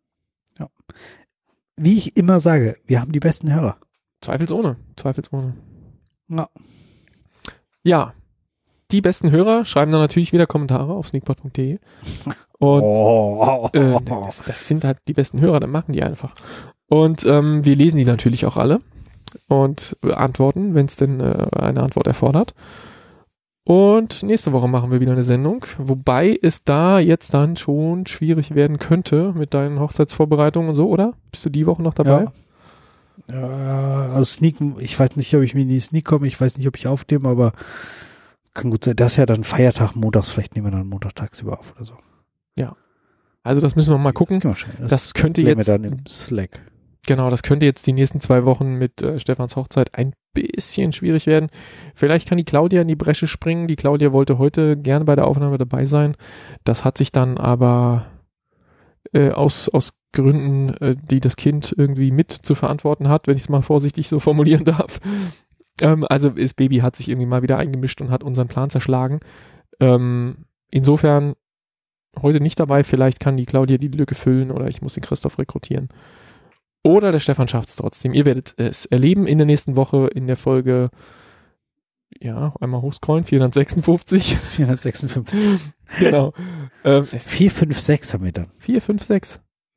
Wie ich immer sage, wir haben die besten Hörer. Zweifelsohne, zweifelsohne. Ja. Ja, die besten Hörer schreiben dann natürlich wieder Kommentare auf sneakpot punkt de und Oh. Äh, das, das sind halt die besten Hörer, dann machen die einfach. Und ähm, wir lesen die natürlich auch alle und antworten, wenn es denn äh, eine Antwort erfordert. Und nächste Woche machen wir wieder eine Sendung, wobei es da jetzt dann schon schwierig werden könnte mit deinen Hochzeitsvorbereitungen und so, oder? Bist du die Woche noch dabei? Ja. Ja, also Sneak, ich weiß nicht, ob ich mir in die Sneak komme, ich weiß nicht, ob ich aufnehme, aber kann gut sein. Das ist ja dann Feiertag, montags, vielleicht nehmen wir dann Montag tagsüber auf oder so. Also das müssen wir mal gucken. Das, können wir schon. das, Das könnte klären jetzt wir dann im Slack. Genau, das könnte jetzt die nächsten zwei Wochen mit äh, Stefans Hochzeit ein bisschen schwierig werden. Vielleicht kann die Claudia in die Bresche springen. Die Claudia wollte heute gerne bei der Aufnahme dabei sein. Das hat sich dann aber äh, aus, aus Gründen, äh, die das Kind irgendwie mit zu verantworten hat, wenn ich es mal vorsichtig so formulieren darf. Ähm, also das Baby hat sich irgendwie mal wieder eingemischt und hat unseren Plan zerschlagen. Ähm, insofern heute nicht dabei. Vielleicht kann die Claudia die Lücke füllen oder ich muss den Christoph rekrutieren. Oder der Stefan schafft es trotzdem. Ihr werdet es erleben in der nächsten Woche in der Folge, ja, einmal hochscrollen, vierhundertsechsundfünfzig. vierhundertsechsundfünfzig. Genau. Ähm, vier fünf sechs haben wir dann. vier, fünf, sechs.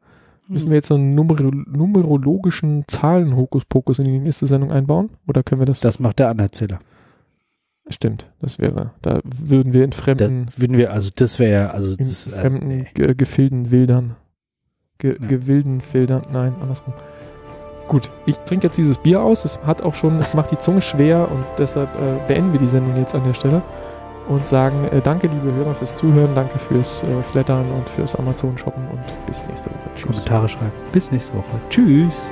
Müssen wir jetzt so einen numero numerologischen Zahlen-Hokuspokus in die nächste Sendung einbauen? Oder können wir das? Das macht der Anerzähler. Stimmt, das wäre, da würden wir in fremden, Da würden wir, also das wäre ja, also in das, äh, fremden nee. Ge Gefilden wildern. Ge Ja. Gewilden Fildern, nein, andersrum. Gut, ich trinke jetzt dieses Bier aus, es hat auch schon, es macht die Zunge schwer und deshalb äh, beenden wir die Sendung jetzt an der Stelle und sagen äh, danke, liebe Hörer, fürs Zuhören, danke fürs äh, Flattern und fürs Amazon-Shoppen und bis nächste Woche. Tschüss. Kommentare schreiben. Bis nächste Woche. Tschüss.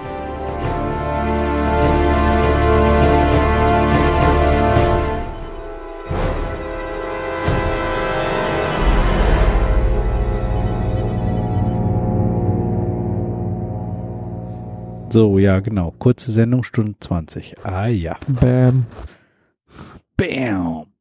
So, ja, genau. Kurze Sendung, Stunde zwanzig. Ah ja. Bam. Bam.